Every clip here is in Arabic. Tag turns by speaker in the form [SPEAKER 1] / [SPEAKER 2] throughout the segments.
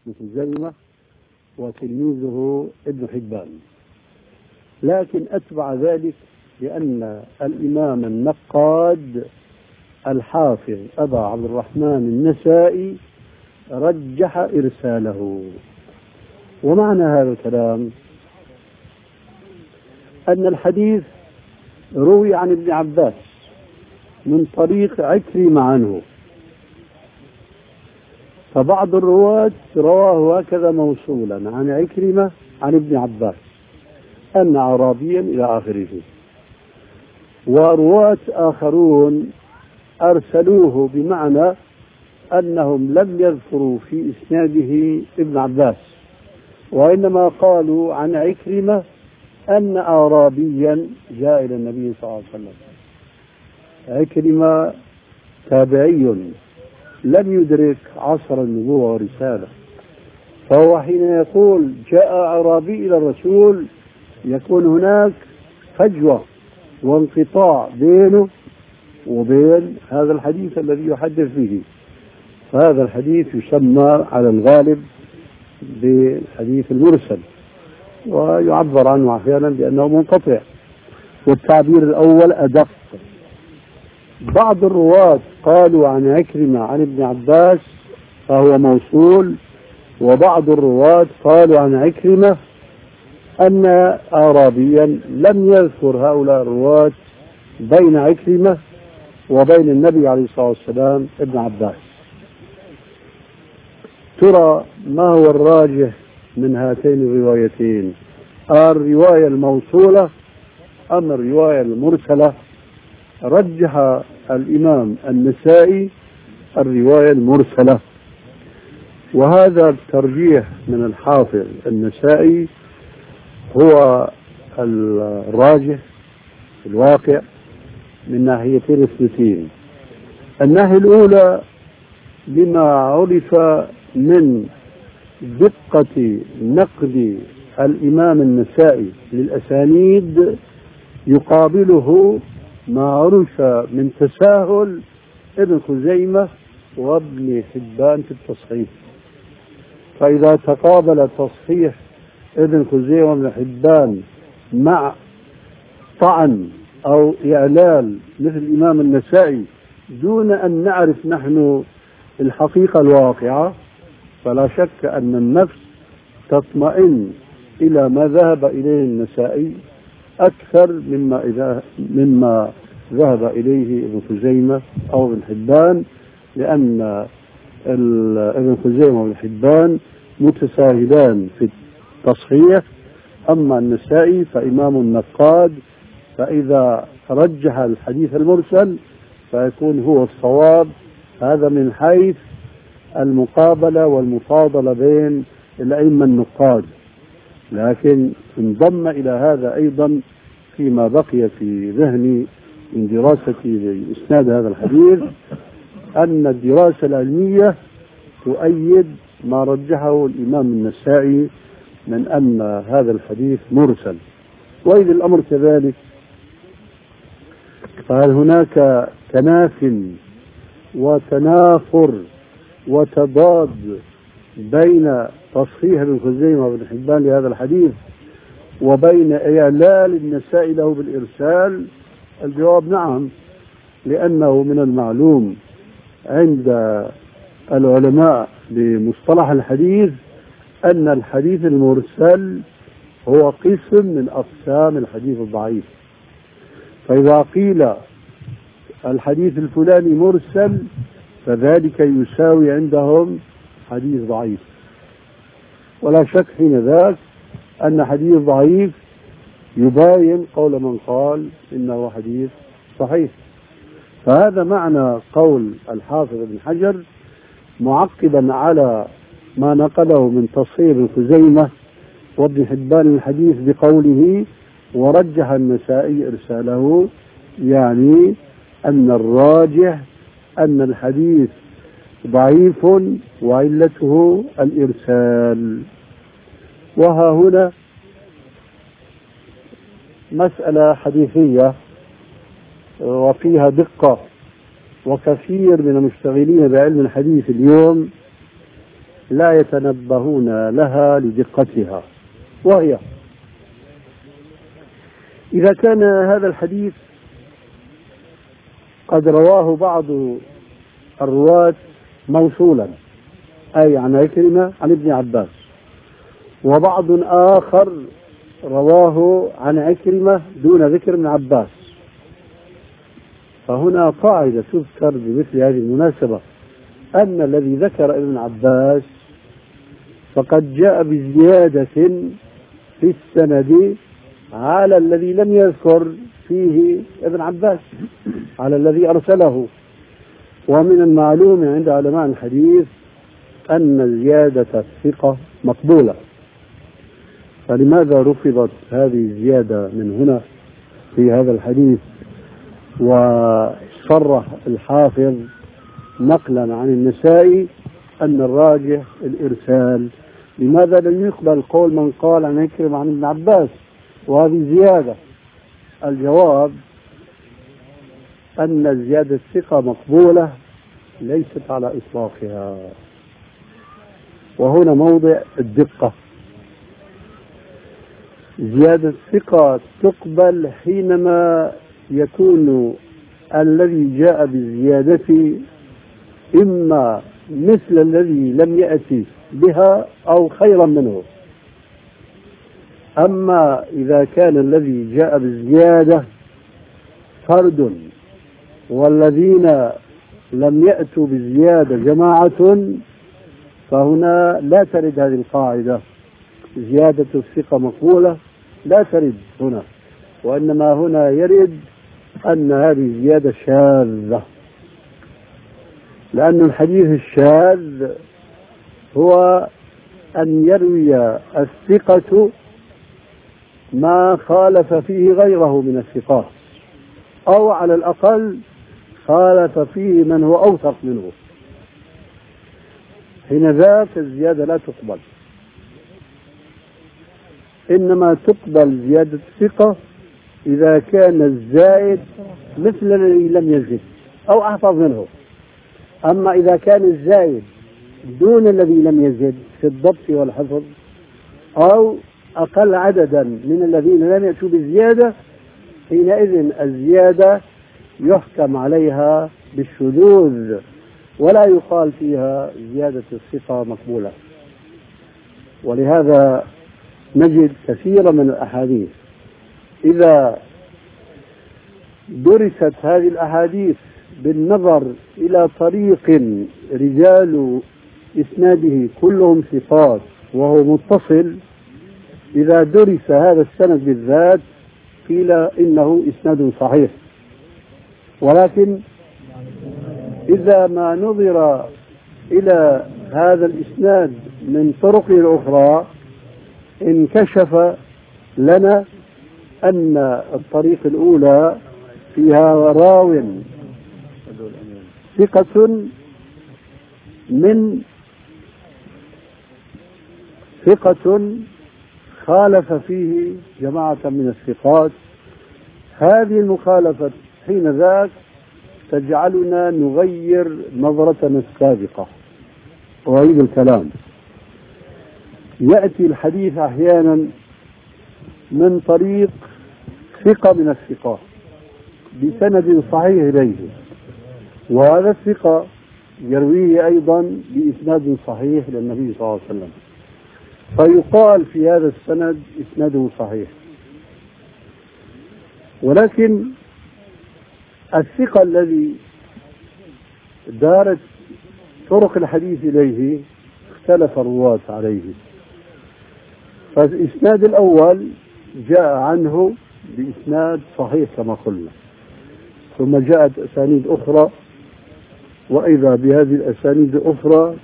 [SPEAKER 1] ابن خزيمة وتلميذه ابن حبان، لكن أتبع ذلك لأن الإمام النقاد الحافظ أبا عبد الرحمن النسائي رجح إرساله. ومعنى هذا الكلام أن الحديث روي عن ابن عباس من طريق عكرمة عنه، فبعض الرواة رواه هكذا موصولا عن عكرمة عن ابن عباس أن أعرابيا إلى آخره، ورواة آخرون أرسلوه بمعنى أنهم لم يذكروا في إسناده ابن عباس، وإنما قالوا عن عكرمة أن أعرابيا جاء إلى النبي صلى الله عليه وسلم. عكرمة تابعي لم يدرك عصر النبوة والرسالة، فهو حين يقول جاء أعرابي إلى الرسول يكون هناك فجوة وانقطاع بينه وبين هذا الحديث الذي يحدث به، فهذا الحديث يسمى على الغالب بالحديث المرسل، ويعبر عنه أحيانا بأنه منقطع، والتعبير الأول أدق. بعض الرواة قالوا عن عكرمة عن ابن عباس فهو موصول، وبعض الرواة قالوا عن عكرمة أن أعرابيا لم يذكر هؤلاء الرواة بين عكرمة وبين النبي عليه الصلاة والسلام ابن عباس. ترى ما هو الراجح من هاتين الروايتين، الرواية الموصولة أم الرواية المرسلة؟ رجح الإمام النسائي الرواية المرسلة، وهذا الترجيح من الحافظ النسائي هو الراجح في الواقع من ناحيتين اثنتين. الناحية الأولى لما عرف من دقة نقد الإمام النسائي للأسانيد، يقابله ما عرف من تساهل ابن خزيمة وابن حبان في التصحيح. فإذا تقابل تصحيح ابن خزيمة وابن حبان مع طعن أو إعلال مثل الإمام النسائي دون أن نعرف نحن الحقيقة الواقعة، فلا شك أن النفس تطمئن إلى ما ذهب إليه النسائي أكثر مما ذهب إليه ابن خزيمة أو ابن حبان، لأن ابن خزيمة وابن حبان متساهلان في التصحيح، أما النسائي فإمام النقاد، فإذا رجح الحديث المرسل فيكون هو الصواب. هذا من حيث المقابلة والمفاضلة بين الأئمة النقاد، لكن انضم إلى هذا أيضا فيما بقي في ذهني من دراستي لإسناد هذا الحديث أن الدراسة العلمية تؤيد ما رجحه الإمام النسائي من أن هذا الحديث مرسل. وإذا الأمر كذلك فهل هناك تناف وتنافر وتضاد بين تصحيح ابن خزيمة وابن حبان لهذا الحديث وبين إعلال النسائي له بالإرسال؟ الجواب نعم، لأنه من المعلوم عند العلماء بمصطلح الحديث أن الحديث المرسل هو قسم من أقسام الحديث الضعيف. فإذا قيل الحديث الفلاني مرسل فذلك يساوي عندهم حديث ضعيف، ولا شك حين ذاك أن حديث ضعيف يباين قول من قال إنه حديث صحيح. فهذا معنى قول الحافظ ابن حجر معقبا على ما نقله من تصحيح ابن خزيمة وابن حبان الحديث بقوله ورجح النسائي إرساله، يعني أن الراجح أن الحديث ضعيف وعلته الإرسال. وها هنا مسألة حديثية وفيها دقة، وكثير من المشتغلين بعلم الحديث اليوم لا يتنبهون لها لدقتها، وهي إذا كان هذا الحديث قد رواه بعض الرواة موصولا أي عن عكرمة عن ابن عباس، وبعض آخر رواه عن عكرمة دون ذكر ابن عباس، فهنا قاعدة تذكر بمثل هذه المناسبة أن الذي ذكر ابن عباس فقد جاء بزيادة في السند على الذي لم يذكر فيه ابن عباس، على الذي أرسله. ومن المعلوم عند علماء الحديث أن زيادة الثقة مقبولة، فلماذا رفضت هذه الزيادة من هنا في هذا الحديث؟ وصرح الحافظ نقلا عن النسائي أن الراجح الإرسال. لماذا لم يقبل قول من قال عن عكرمة عن ابن عباس وهذه زيادة؟ الجواب أن زيادة الثقة مقبولة ليست على إطلاقها، وهنا موضع الدقة. زيادة الثقة تقبل حينما يكون الذي جاء بالزيادة إما مثل الذي لم يأتي بها أو خيرا منه. أما إذا كان الذي جاء بالزيادة فرد والذين لم يأتوا بالزيادة جماعة، فهنا لا ترد هذه القاعدة زيادة الثقة مقبولة، لا ترد هنا، وإنما هنا يرد أن هذه زيادة شاذة، لأن الحديث الشاذ هو أن يروي الثقة ما خالف فيه غيره من الثقات، أو على الأقل خالف فيه من هو أوثق منه، حين ذاك الزيادة لا تقبل. إنما تقبل زيادة الثقة إذا كان الزائد مثل الذي لم يزد أو أحفظ منه. أما إذا كان الزائد دون الذي لم يزد في الضبط والحفظ أو أقل عددا من الذين لم يأتوا بالزيادة، حينئذ الزيادة يحكم عليها بالشذوذ ولا يقال فيها زيادة الثقة مقبولة. ولهذا نجد كثيرا من الأحاديث إذا درست هذه الأحاديث بالنظر إلى طريق رجال إسناده كلهم ثقات وهو متصل، إذا درس هذا السند بالذات قيل إنه إسناد صحيح. ولكن إذا ما نظر إلى هذا الإسناد من طرق أخرى انكشف لنا أن الطريق الأولى فيها راو ثقة خالف فيه جماعة من الثقات. هذه المخالفة حين ذاك تجعلنا نغير نظرتنا السابقة. وأعيد الكلام، يأتي الحديث أحيانا من طريق ثقة من الثقات بسند صحيح إليه، وهذا الثقة يرويه أيضا بإسناد صحيح للنبي صلى الله عليه وسلم، فيقال في هذا السند إسناده صحيح. ولكن الثقة الذي دارت طرق الحديث إليه اختلف الرواة عليه، فالإسناد الأول جاء عنه بإسناد صحيح كما قلنا، ثم جاءت أسانيد أخرى، وإذا بهذه الأسانيد الأخرى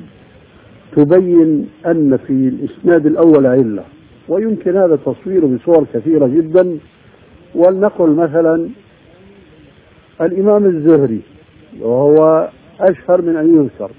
[SPEAKER 1] تبين أن في الإسناد الأول علة، ويمكن هذا تصويره بصور كثيرة جدا. ولنقل مثلا الإمام الزهري وهو أشهر من أن يذكر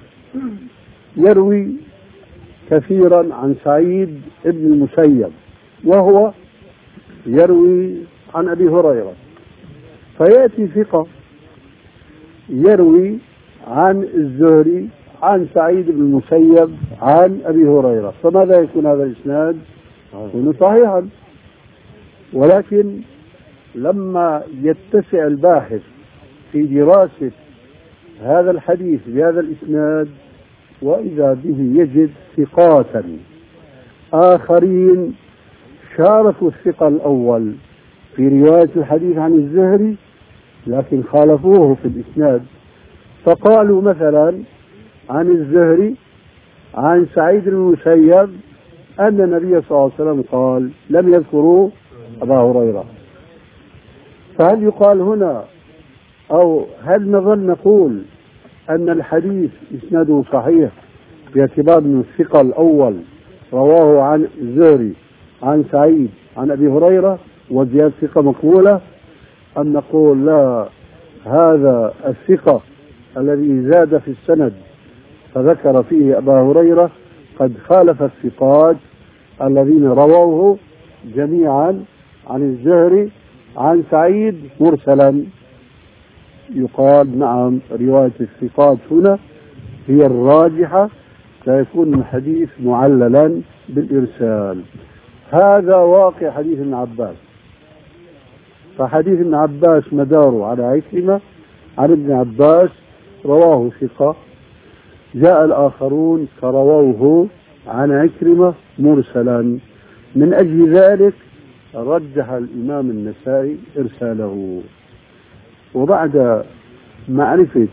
[SPEAKER 1] يروي كثيرا عن سعيد بن المسيب وهو يروي عن أبي هريرة، فيأتي ثقة يروي عن الزهري عن سعيد بن المسيب عن أبي هريرة، فماذا يكون هذا الإسناد؟ يكون صحيحا. ولكن لما يتسع الباحث في دراسة هذا الحديث بهذا الإسناد وإذا به يجد ثقات آخرين شاركوا الثقة الأول في رواية الحديث عن الزهري لكن خالفوه في الإسناد، فقالوا مثلا عن الزهري عن سعيد بن المسيب أن النبي صلى الله عليه وسلم قال، لم يذكروا أبا هريرة. فهل يقال هنا أو هل نظل نقول أن الحديث إسناده صحيح باعتبار أن الثقة الأول رواه عن الزهري عن سعيد عن أبي هريرة وزيادة ثقة مقبولة، أم نقول لا، هذا الثقة الذي زاد في السند فذكر فيه أبا هريرة قد خالف الثقات الذين رووه جميعا عن الزهري عن سعيد مرسلا؟ يقال نعم، رواية الثقات هنا هي الراجحة، سيكون الحديث معللا بالإرسال. هذا واقع حديث ابن عباس. فحديث ابن عباس مداره على عكرمة عن ابن عباس رواه ثقة، جاء الآخرون فرووه عن عكرمة مرسلا، من أجل ذلك رجح الإمام النسائي إرساله. وبعد معرفة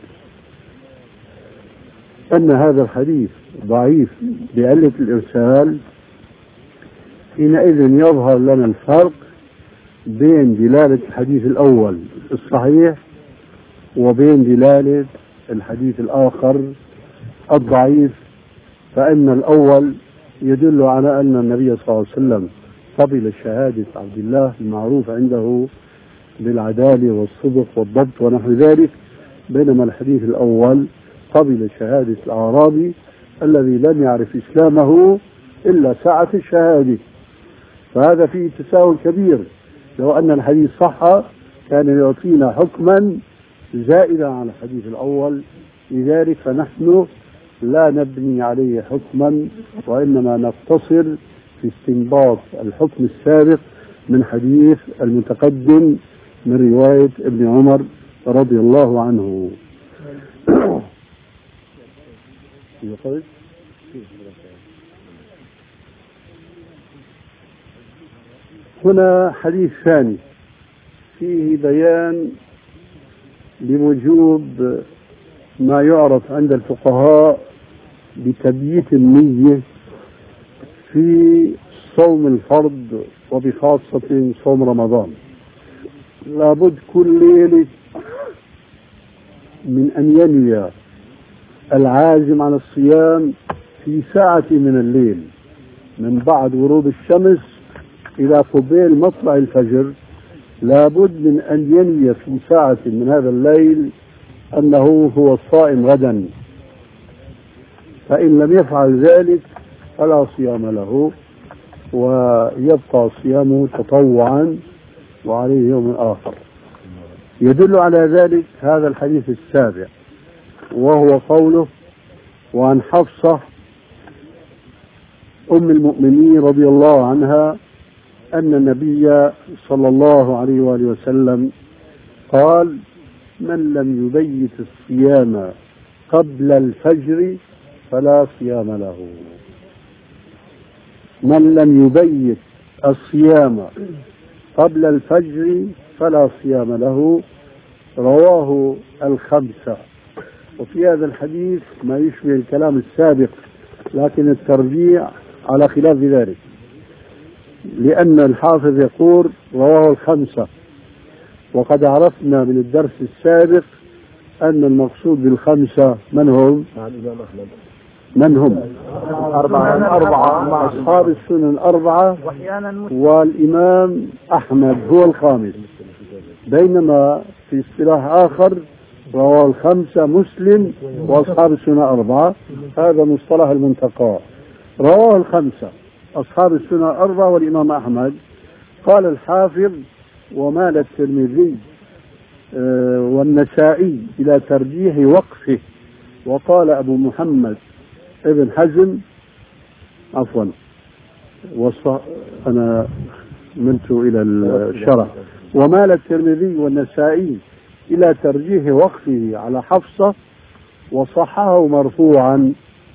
[SPEAKER 1] أن هذا الحديث ضعيف بعلة الإرسال، حينئذ يظهر لنا الفرق بين دلالة الحديث الأول الصحيح وبين دلالة الحديث الآخر الضعيف. فإن الأول يدل على أن النبي صلى الله عليه وسلم قبل شهادة عبد الله المعروف عنده بالعدالة والصدق والضبط ونحو ذلك، بينما الحديث الأول قبل شهادة الأعرابي الذي لم يعرف إسلامه إلا ساعة الشهادة. فهذا فيه تساهل كبير، لو أن الحديث صح كان يعطينا حكما زائدا على الحديث الأول، لذلك فنحن لا نبني عليه حكما وإنما نقتصر في استنباط الحكم السابق من حديث المتقدم من رواية ابن عمر رضي الله عنه. هنا حديث ثاني فيه بيان لوجوب ما يعرف عند الفقهاء بتبييت النية في صوم الفرض وبخاصة صوم رمضان. لابد كل ليلة من أن ينوي العازم على الصيام في ساعة من الليل من بعد غروب الشمس إلى قبيل مطلع الفجر، لابد من أن ينوي في ساعة من هذا الليل أنه هو الصائم غدا، فإن لم يفعل ذلك فلا صيام له ويبقى صيامه تطوعا وعليه يوم آخر. يدل على ذلك هذا الحديث السابع، وهو قوله: وعن حفصة أم المؤمنين رضي الله عنها أن النبي صلى الله عليه وآله وسلم قال: من لم يبيت الصيام قبل الفجر فلا صيام له. من لم يبيت الصيام قبل الفجر فلا صيام له، رواه الخمسة. وفي هذا الحديث ما يشبه الكلام السابق، لكن الترجيع على خلاف ذلك، لأن الحافظ يقول رواه الخمسة، وقد عرفنا من الدرس السابق أن المقصود بالخمسة من هم؟ من هم؟ أربعة أصحاب السنن الأربعة، والإمام أحمد هو الخامس، بينما في اصطلاح آخر رواه الخمسة مسلم وأصحاب السنن أربعة، هذا مصطلح المنتقى. رواه الخمسة أصحاب السنن أربعة والإمام أحمد. قال الحافظ: ومال الترمذي والنسائي إلى ترجيح وقفه وقال أبو محمد ابن حزم عفوا أنا ملت إلى الشرح. ومال الترمذي والنسائي إلى ترجيح وقفه على حفصة وصححه مرفوعا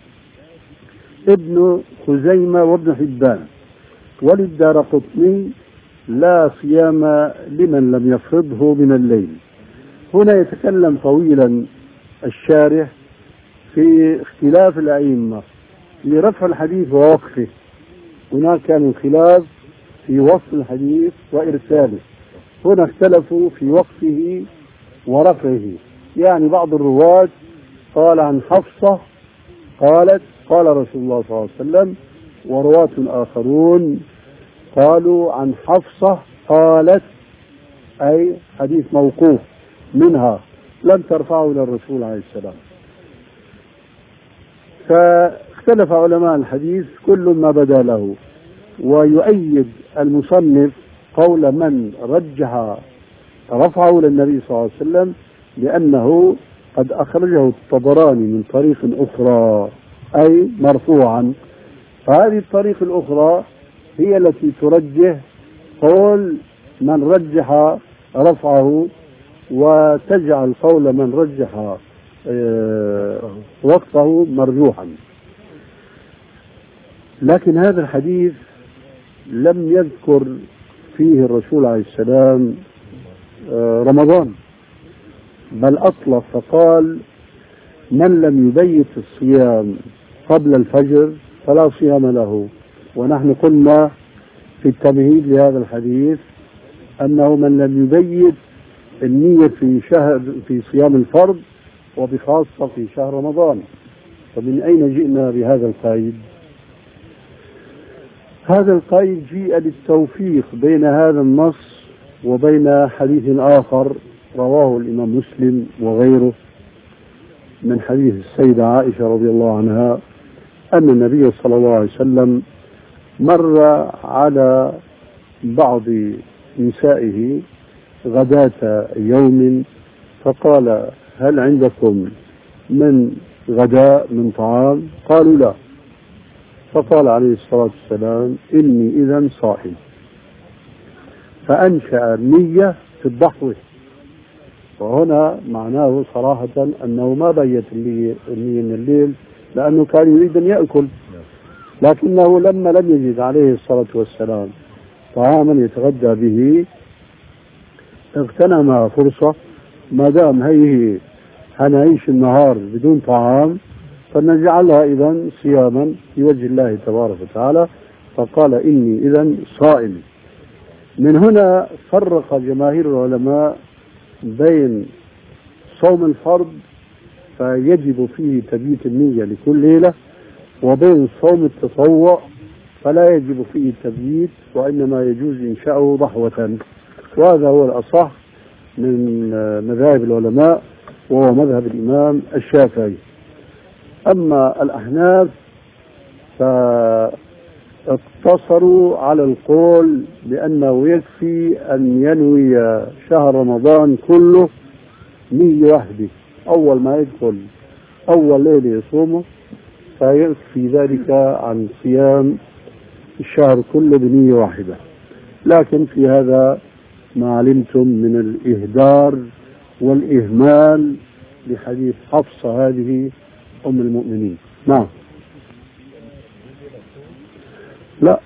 [SPEAKER 1] ابن خزيمة وابن حبان. وللدارقطني لا صيام لمن لم يفرضه من الليل. هنا يتكلم طويلا الشارح في اختلاف الأئمة لرفع الحديث ووقفه. هناك كان خلاف في وصف الحديث وإرساله، هنا اختلفوا في وقفه ورفعه. يعني بعض الرواة قال عن حفصة قالت قال رسول الله صلى الله عليه وسلم، ورواة آخرون قالوا عن حفصة قالت، أي حديث موقوف منها لم ترفعه إلى الرسول عليه السلام. فاختلف علماء الحديث كل ما بدا له. ويؤيد المصنف قول من رجح رفعه للنبي صلى الله عليه وسلم لأنه قد أخرجه الطبراني من طريق أخرى أي مرفوعا. فهذه الطريق الأخرى هي التي ترجح قول من رجح رفعه، وتجعل قول من رجح وقفه مرجوحا. لكن هذا الحديث لم يذكر فيه الرسول عليه السلام رمضان، بل أطلق فقال من لم يبيت الصيام قبل الفجر فلا صيام له. ونحن قلنا في التمهيد لهذا الحديث أنه من لم يبيت النية في صيام الفرض وبخاصة في شهر رمضان. فمن أين جئنا بهذا القيد؟ هذا القيد جيء للتوفيق بين هذا النص وبين حديث آخر رواه الإمام مسلم وغيره من حديث السيدة عائشة رضي الله عنها أن النبي صلى الله عليه وسلم مر على بعض نسائه غداة يوم فقال هل عندكم من غداء من طعام؟ قالوا لا. فقال عليه الصلاة والسلام إني إذا صائم. فأنشأ النية في الضحوة، وهنا معناه صراحة أنه ما بيت النية من الليل لأنه كان يريد أن يأكل، لكنه لما لم يجد عليه الصلاة والسلام طعاما يتغدى به اغتنم فرصة، ما دام هي هنعيش النهار بدون طعام فنجعلها إذن صياما في وجه الله تبارك وتعالى. فقال إني إذن صائم. من هنا فرق جماهير العلماء بين صوم الفرض فيجب فيه تبييت النية لكل ليلة، وبين صوم التطوع فلا يجب فيه التبييت وإنما يجوز إنشاؤه ضحوة. وهذا هو الأصح من مذاهب العلماء وهو مذهب الإمام الشافعي. أما الأحناف فاقتصروا على القول بأنه يكفي أن ينوي شهر رمضان كله نية واحدة، أول ما يدخل أول ليلة يصومه فيكفي ذلك عن صيام الشهر كله بنية واحدة. لكن في هذا ما علمتم من الإهدار والإهمال لحديث حفصة هذه أم المؤمنين. نعم. لا،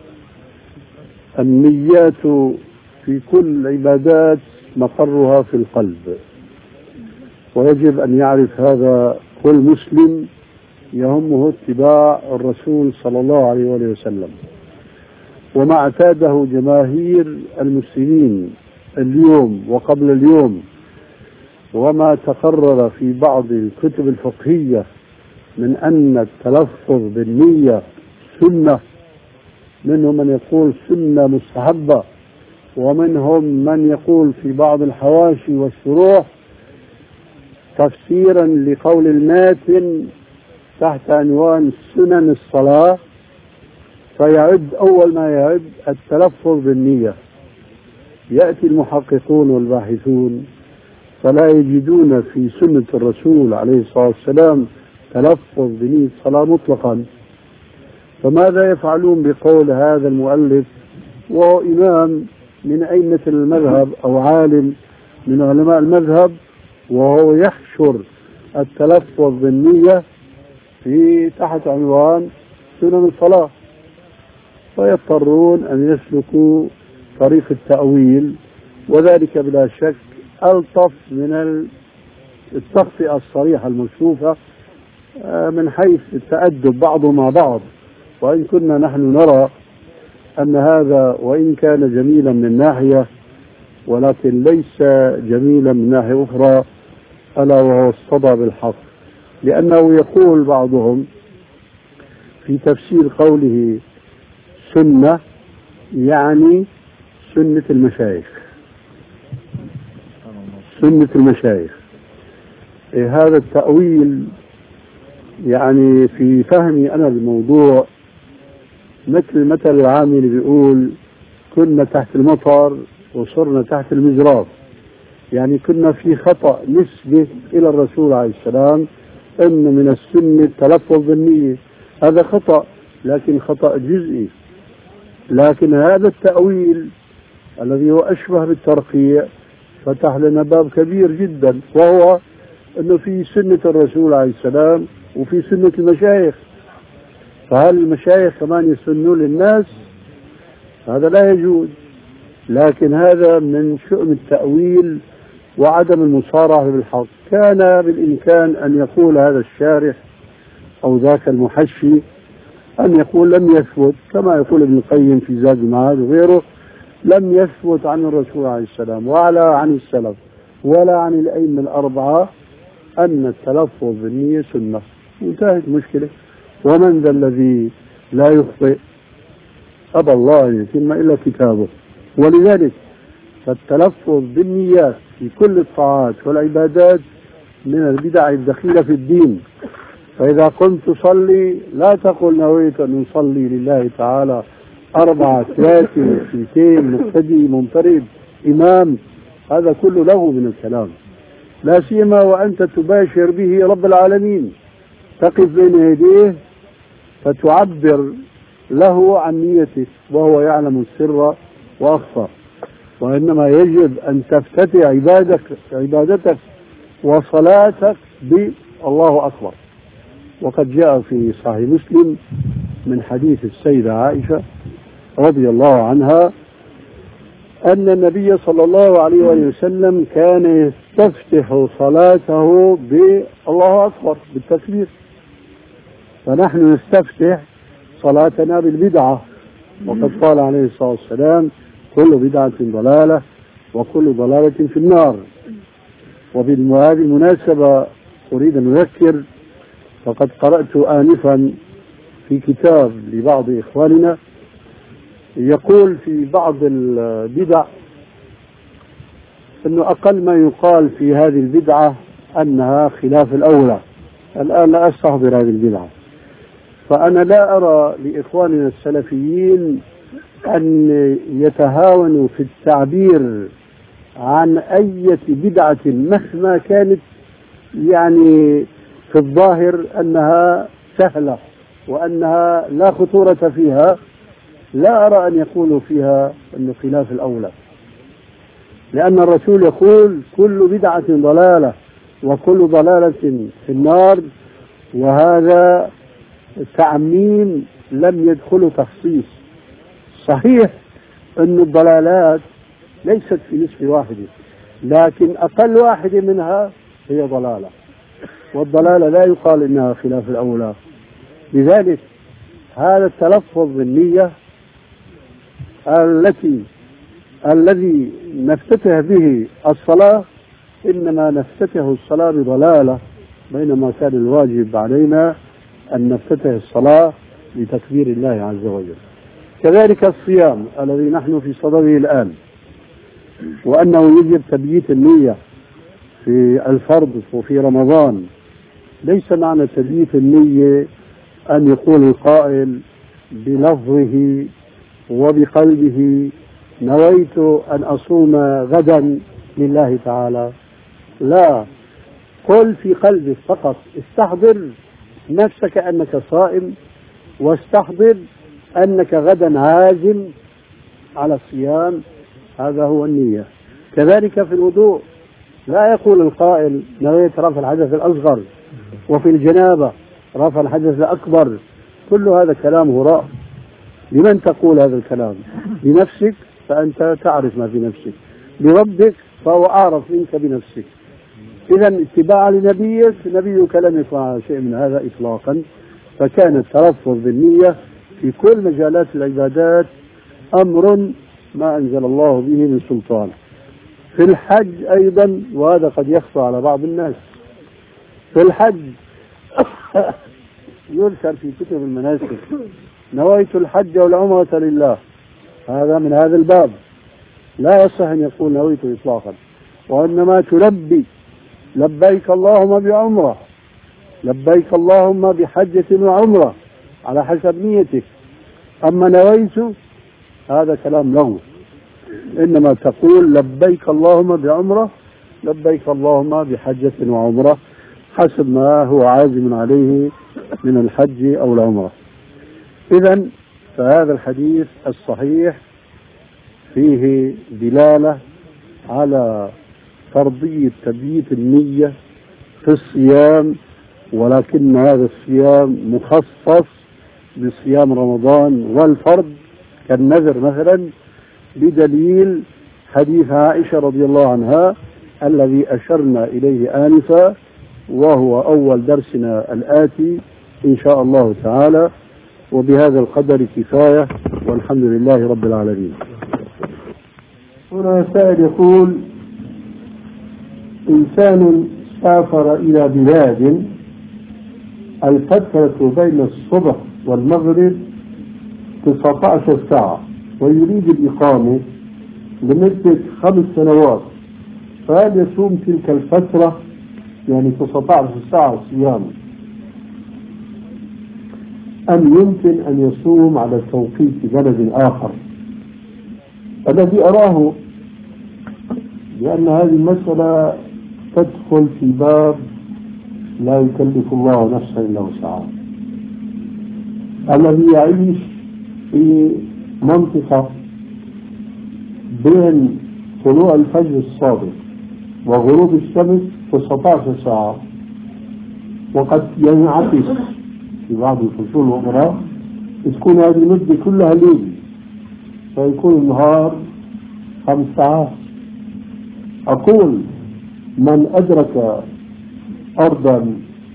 [SPEAKER 1] النيات في كل العبادات مقرها في القلب، ويجب أن يعرف هذا كل مسلم يهمه اتباع الرسول صلى الله عليه وسلم. وما اعتاده جماهير المسلمين اليوم وقبل اليوم، وما تقرر في بعض الكتب الفقهية من أن التلفظ بالنية سنة، منهم من يقول سنة مستحبة، ومنهم من يقول في بعض الحواشي والشروح تفسيرا لقول الماتن تحت عنوان سنن الصلاة، فيعد أول ما يعد التلفظ بالنية. يأتي المحققون والباحثون فلا يجدون في سنة الرسول عليه الصلاة والسلام تلفظ بنية الصلاة مطلقا. فماذا يفعلون بقول هذا المؤلف وهو إمام من أئمة المذهب أو عالم من علماء المذهب، وهو يحشر التلفظ بالنية في تحت عنوان سنن الصلاة؟ فيضطرون أن يسلكوا طريق التأويل، وذلك بلا شك ألطف من التخطئة الصريحة المكشوفة من حيث التأدب بعض مع بعض. وإن كنا نحن نرى أن هذا وإن كان جميلا من ناحية، ولكن ليس جميلا من ناحية أخرى، ألا وهو الصدى بالحق. لأنه يقول بعضهم في تفسير قوله سنة يعني سنة المشايخ، سنة المشايخ. هذا التأويل يعني في فهمي أنا الموضوع مثل العامل بيقول كنا تحت المطر وصرنا تحت المجراف، يعني كنا في خطأ نسبة إلى الرسول عليه السلام أن من السنة التلفظ بالنية، هذا خطأ لكن خطأ جزئي. لكن هذا التأويل الذي هو أشبه بالترقيع فتح لنا باب كبير جدا، وهو أنه في سنة الرسول عليه السلام وفي سنة المشايخ. فهل المشايخ كمان يسنوا للناس؟ هذا لا يجوز. لكن هذا من شؤم التأويل وعدم المصارعة بالحق. كان بالإمكان أن يقول هذا الشارح أو ذاك المحشي أن يقول لم يثبت، كما يقول ابن القيم في زاد المعاد وغيره، لم يثبت عن الرسول عليه السلام ولا عن السلف ولا عن الأئمة الأربعة أن التلفظ بالنية سنة، انتهت المشكلة. ومن ذا الذي لا يخطئ؟ أبى الله أن يتم إلا كتابه. ولذلك فالتلفظ بالنيات في كل الطاعات والعبادات من البدع الدخيلة في الدين. فإذا قمت تصلي لا تقل نويت أن نصلي لله تعالى 4 3 2 مقتدي منفرد إمام، هذا كله له من الكلام، لا سيما وأنت تباشر به رب العالمين، تقف بين يديه فتعبر له عن نيتك وهو يعلم السر وأخفى. وإنما يجب أن تفتتح عبادتك وصلاتك بالله أكبر. وقد جاء في صحيح مسلم من حديث السيدة عائشة رضي الله عنها أن النبي صلى الله عليه وسلم كان يستفتح صلاته بالله أكبر بالتكبير، فنحن نستفتح صلاتنا بالبدعة. وقد قال عليه الصلاة والسلام كل بدعة ضلالة وكل ضلالة في النار. وبهذه المناسبة أريد أن أذكر، فقد قرأت آنفا في كتاب لبعض إخواننا يقول في بعض البدع أنه أقل ما يقال في هذه البدعة أنها خلاف الأولى. الآن لا أستحضر هذه البدعة، فأنا لا أرى لإخواننا السلفيين أن يتهاونوا في التعبير عن أي بدعة مهما كانت، يعني في الظاهر أنها سهلة وأنها لا خطورة فيها، لا أرى أن يقولوا فيها أنه خلاف الأولى، لأن الرسول يقول كل بدعة ضلالة وكل ضلالة في النار، وهذا تعميم لم يدخل تخصيص. صحيح أن الضلالات ليست في نسبة واحدة، لكن أقل واحدة منها هي ضلالة، والضلالة لا يقال إنها خلاف الأولى. لذلك هذا التلفظ بالنية الذي نفتتح به الصلاة، إنما نفتتح الصلاة بضلالة، بينما كان الواجب علينا أن نفتتح الصلاة بتكبير الله عز وجل. كذلك الصيام الذي نحن في صدده الآن، وأنه يجب تبييت النية في الفرض وفي رمضان. ليس معنى تبييت النية أن يقول القائل بلفظه وبقلبه نويت أن أصوم غدا لله تعالى، لا، قل في قلبك فقط، استحضر نفسك أنك صائم، واستحضر أنك غدا عازم على الصيام، هذا هو النية. كذلك في الوضوء، لا يقول القائل نويت رفع الحدث الأصغر، وفي الجنابة رفع الحدث الأكبر، كل هذا كلام هراء. لمن تقول هذا الكلام؟ لنفسك، فأنت تعرف ما في نفسك، لربك فهو أعرف منك بنفسك. إذا اتباعا لنبيك، نبيك لم يفعل شيء من هذا إطلاقا، فكان التلفظ بالنية في كل مجالات العبادات أمر ما أنزل الله به من سلطان. في الحج أيضا، وهذا قد يخفى على بعض الناس، في الحج يذكر في كتب المناسك نويت الحج والعمرة لله، هذا من هذا الباب، لا يصح أن يقول نويت إطلاقا، وإنما تلبي لبيك اللهم بعمرة، لبيك اللهم بحجة وعمرة على حسب نيتك. أما نويت هذا كلام لغو، إنما تقول لبيك اللهم بعمرة، لبيك اللهم بحجة وعمرة، حسب ما هو عازم عليه من الحج أو العمرة. إذن فهذا الحديث الصحيح فيه دلالة على فرضية تبييت النية في الصيام، ولكن هذا الصيام مخصص بصيام رمضان والفرض كالنذر مثلا، بدليل حديث عائشة رضي الله عنها الذي أشرنا إليه آنفا، وهو أول درسنا الآتي إن شاء الله تعالى. وبهذا القدر كفاية، والحمد لله رب العالمين.
[SPEAKER 2] هنا سائل يقول: إنسان سافر إلى بلاد الفترة بين الصبح والمغرب 19 ساعة ويريد الإقامة لمدة 5 سنوات، فهل يصوم تلك الفترة يعني 19 ساعة صيام، أم يمكن أن يصوم على توقيت بلد آخر؟ الذي أراه لأن هذه المسألة تدخل في باب لا يكلف الله نفسا إلا وسعها. الذي يعيش في منطقة بين طلوع الفجر الصادق وغروب الشمس 19 ساعة، وقد ينعكس في بعض الفصول الأخرى تكون هذه المدة كلها ليل، فيكون النهار 5 ساعات. أقول من أدرك أرضا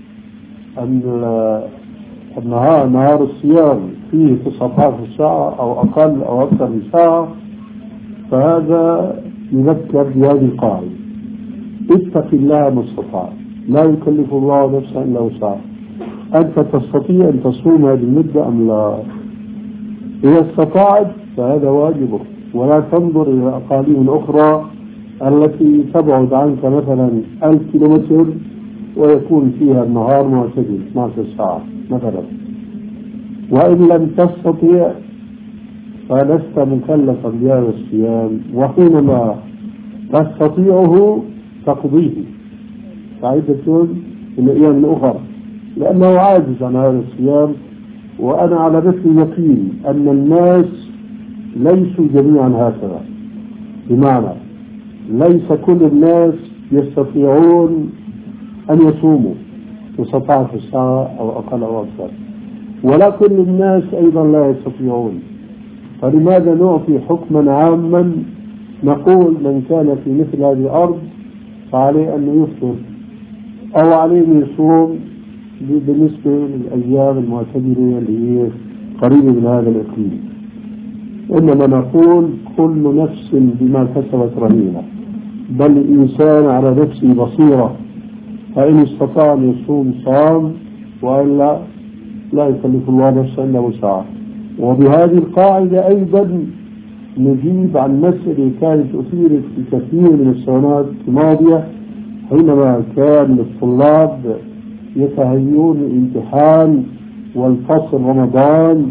[SPEAKER 2] النهار نهار الصيام فيه 19 ساعة أو أقل أو أكثر من ساعة، فهذا يذكر بهذه القاعدة: اتق الله ما استطعت، لا يكلف الله نفسا إلا وسعها. أنت تستطيع أن تصوم هذه المدة أم لا؟ إذا استطعت فهذا واجبك، ولا تنظر إلى أقاليم أخرى التي تبعد عنك مثلا 1000 كيلومتر ويكون فيها النهار معتدل 12 ساعة مثلا. وإن لم تستطيع فلست مكلفا بهذا الصيام، وحينما تستطيعه تقضيه فعدة من أيام أخرى، لأنه عاجز عن هذا الصيام. وأنا على مثل اليقين أن الناس ليسوا جميعا هكذا، بمعنى ليس كل الناس يستطيعون أن يصوموا 19 ساعة أو أقل أو أكثر، ولا كل الناس أيضا لا يستطيعون. فلماذا نعطي حكما عاما نقول من كان في مثل هذه الأرض فعليه أن يفطر أو عليه أن يصوم بالنسبة للأيام المعتدلة اللي هي قريبة من هذا الإقليم؟ إنما نقول كل نفس بما كسبت رهينة، بل الإنسان على نفسه بصيرة، فإن استطاع أن يصوم صام، وإلا لا يكلف الله نفسا إلا وسعها. وبهذه القاعدة أيضا نجيب عن مسألة كانت أثيرت في كثير من السنوات الماضية، حينما كان الطلاب يتهيئون الامتحان والفصل رمضان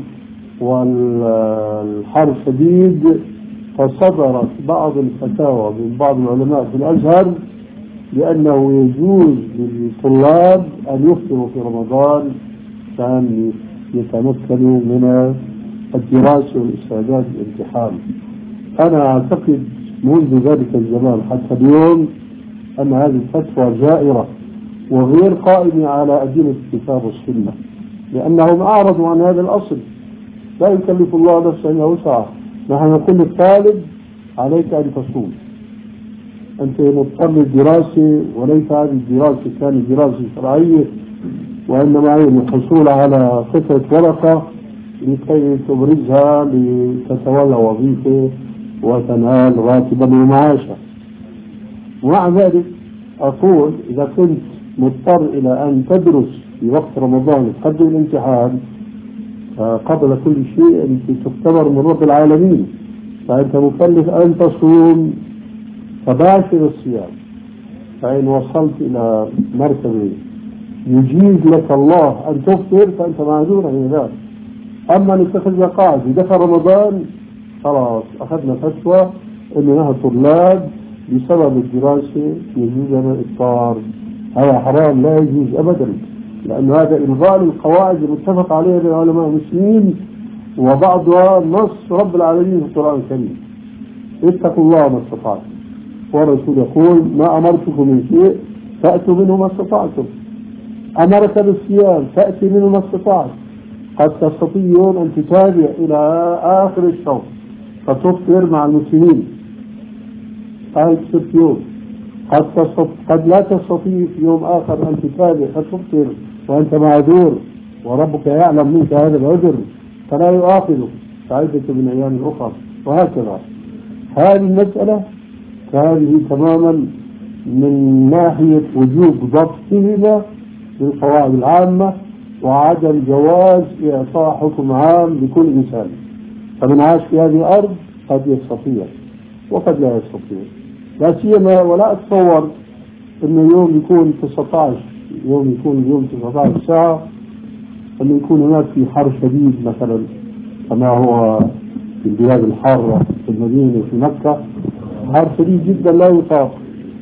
[SPEAKER 2] والحر شديد، فصدرت بعض الفتاوى من بعض العلماء في الأزهر لأنه يجوز للطلاب أن يفطروا في رمضان كان يتمكنوا من الدراسة والاستعداد للامتحان. أنا أعتقد منذ ذلك الزمان حتى اليوم أن هذه الفتوى جائرة وغير قائمة على أدلة الكتاب والسنة، لأنهم أعرضوا عن هذا الأصل. لا يكلف الله نفسا إلا وسعها. نحن نقول للطالب عليك أن تصوم، أنت مضطر للدراسة، وليس هذه الدراسة كانت دراسة شرعية، وإنما هي الحصول على قطعة ورقة لكي تبرزها لتتولى وظيفة وتنال راتبا ومعاشا. ومع ذلك أقول إذا كنت مضطر إلى أن تدرس في وقت رمضان تقدم الامتحان، قبل كل شيء أنت تختبر من رب العالمين، فأنت مكلف أن تصوم فباشر الصيام. فإن وصلت إلى مرتبة يجيز لك الله أن تفطر فأنت معذور عن ذلك. أما نتخذ قاعدة دخل رمضان خلاص أخذنا فتوى أننا طلاب بسبب الدراسة يجوز لنا الإفطار، هذا حرام لا يجوز أبدا، لأن هذا إلغاء القواعد المتفق عليها بين علماء المسلمين، وبعضها نص رب العالمين في القرآن الكريم: اتقوا الله ما استطعتم. والرسول يقول: ما أمرتكم من شيء فأتوا منه ما استطعتم. أمرك بالصيام فأتي منه ما استطعت. قد تستطيعون أن تتابع إلى آخر الشهر فتفطر مع المسلمين هاي 6 يوم. قد لا تستطيع في يوم آخر أن تتابع فتفطر وأنت معذور، وربك يعلم منك هذا العذر فلا يؤاخذك فعدة من أيام أخرى، وهكذا. هذه المسألة هذه تماما من ناحية وجوب ضبطهما بالقواعد العامة وعدم جواز إعطاء حكم عام لكل إنسان. فمن عاش في هذه الأرض قد يستطيع وقد لا يستطيع، لا سيما ولا أتصور أنه يوم يكون 19 يوم 19 ساعة أنه يكون هناك في حر شديد مثلا كما هو في البلاد الحارة في المدينة وفي مكة، حر شديد جدا لا يطاق.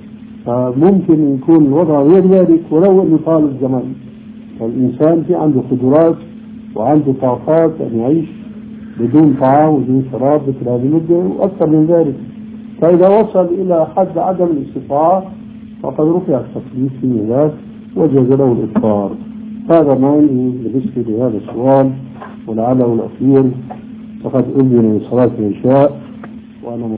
[SPEAKER 2] فممكن يكون الوضع غير ذلك ولو أنه طال الزمن. فالإنسان في عنده قدرات وعنده طاقات أن يعيش بدون طعام وبدون شراب مثل هذه المدة وأكثر من ذلك. فإذا وصل إلى حد عدم الاستطاعة فقد رفع التكليف في ذلك وجاز له الإفطار. هذا ما بالنسبة لهذا السؤال، ولعله الأخير فقد أذن من صلاة العشاء وأنا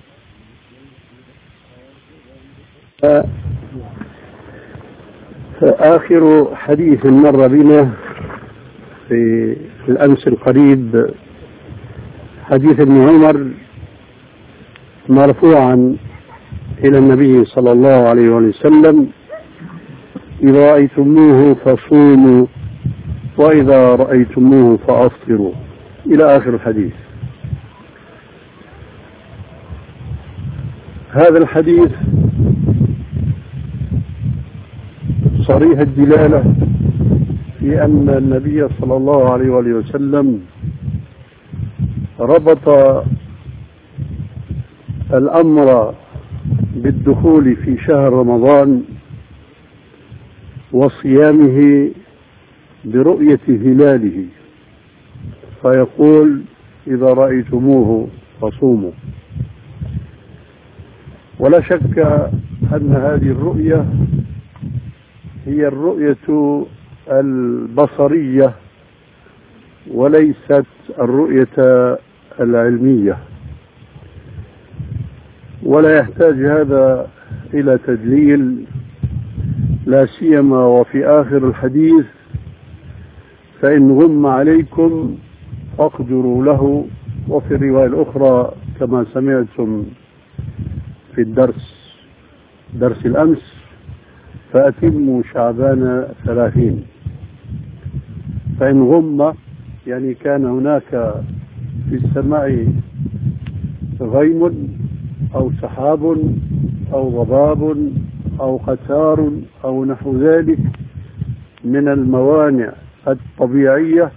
[SPEAKER 1] آخر حديث مر بنا في الأمس القريب حديث ابن عمر مرفوعا إلى النبي صلى الله عليه وسلم: إذا رأيتموه فصوموا وإذا رأيتموه فأفطروا، إلى آخر الحديث. هذا الحديث صريح الدلالة في أن النبي صلى الله عليه وسلم ربط الأمر بالدخول في شهر رمضان وصيامه برؤية هلاله، فيقول: إذا رأيتموه فصوموا. ولا شك أن هذه الرؤية هي الرؤية البصرية وليست الرؤية العلمية، ولا يحتاج هذا إلى تدليل، لا سيما وفي آخر الحديث: فإن غم عليكم فاقدروا له. وفي الرواية الأخرى كما سمعتم في درس الأمس: فأتموا شعبان 30. فإن غم يعني كان هناك في السماء غيم أو سحاب أو ضباب أو قتار أو نحو ذلك من الموانع الطبيعية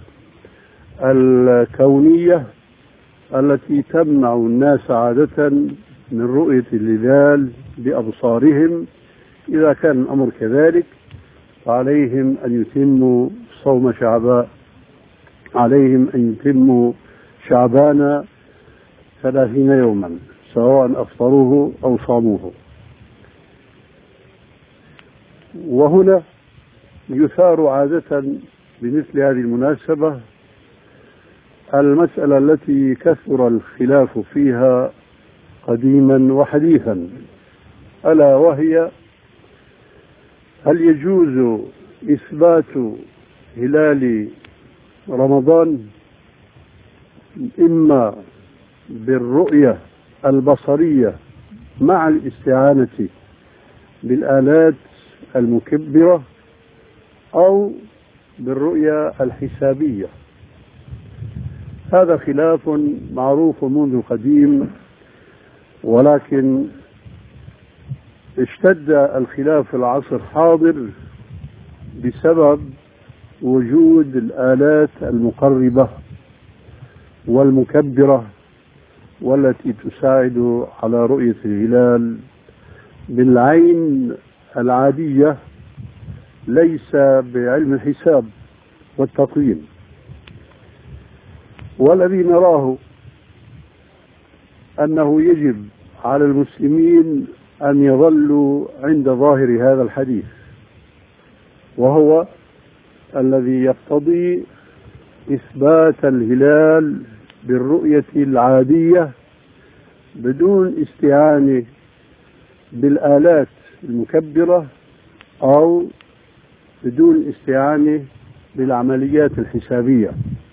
[SPEAKER 1] الكونية التي تمنع الناس عادة من رؤية الهلال بأبصارهم إذا كان الأمر كذلك فعليهم أن يتموا صوم شعبان، عليهم أن يتموا شعبان 30 يوما سواء أفطروه أو صاموه. وهنا يثار عادة بمثل هذه المناسبة المسألة التي كثر الخلاف فيها قديما وحديثا، ألا وهي: هل يجوز إثبات هلال رمضان إما بالرؤية البصرية مع الاستعانة بالآلات المكبرة أو بالرؤية الحسابية؟ هذا خلاف معروف منذ قديم، ولكن اشتد الخلاف في العصر الحاضر بسبب وجود الآلات المقربة والمكبرة والتي تساعد على رؤية الهلال بالعين العادية، ليس بعلم الحساب والتقويم. والذي نراه أنه يجب على المسلمين أن يظلوا عند ظاهر هذا الحديث، وهو الذي يقتضي إثبات الهلال بالرؤية العادية بدون استعانة بالآلات المكبرة أو بدون استعانة بالعمليات الحسابية.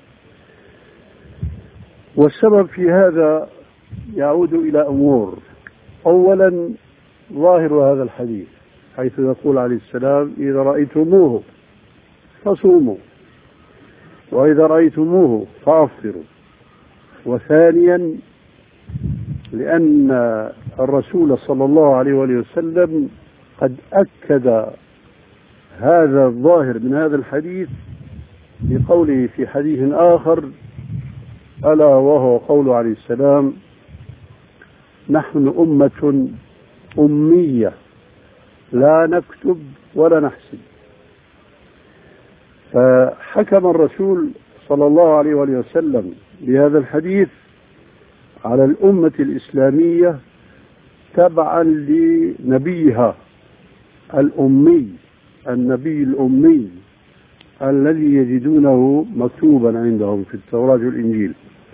[SPEAKER 1] والسبب في هذا يعود إلى أمور. أولا، ظاهر هذا الحديث حيث يقول عليه السلام: إذا رأيتموه فصوموا، وإذا رأيتموه فأفطروا. وثانيا، لأن الرسول صلى الله عليه وسلم قد أكد هذا الظاهر من هذا الحديث بقوله في حديث آخر، ألا وهو قول عليه السلام: نحن أمة أمية لا نكتب ولا نحسب. فحكم الرسول صلى الله عليه وسلم بهذا الحديث على الأمة الإسلامية تبعا لنبيها الأمي، النبي الأمي الذي يجدونه مكتوبا عندهم في التوراة والإنجيل.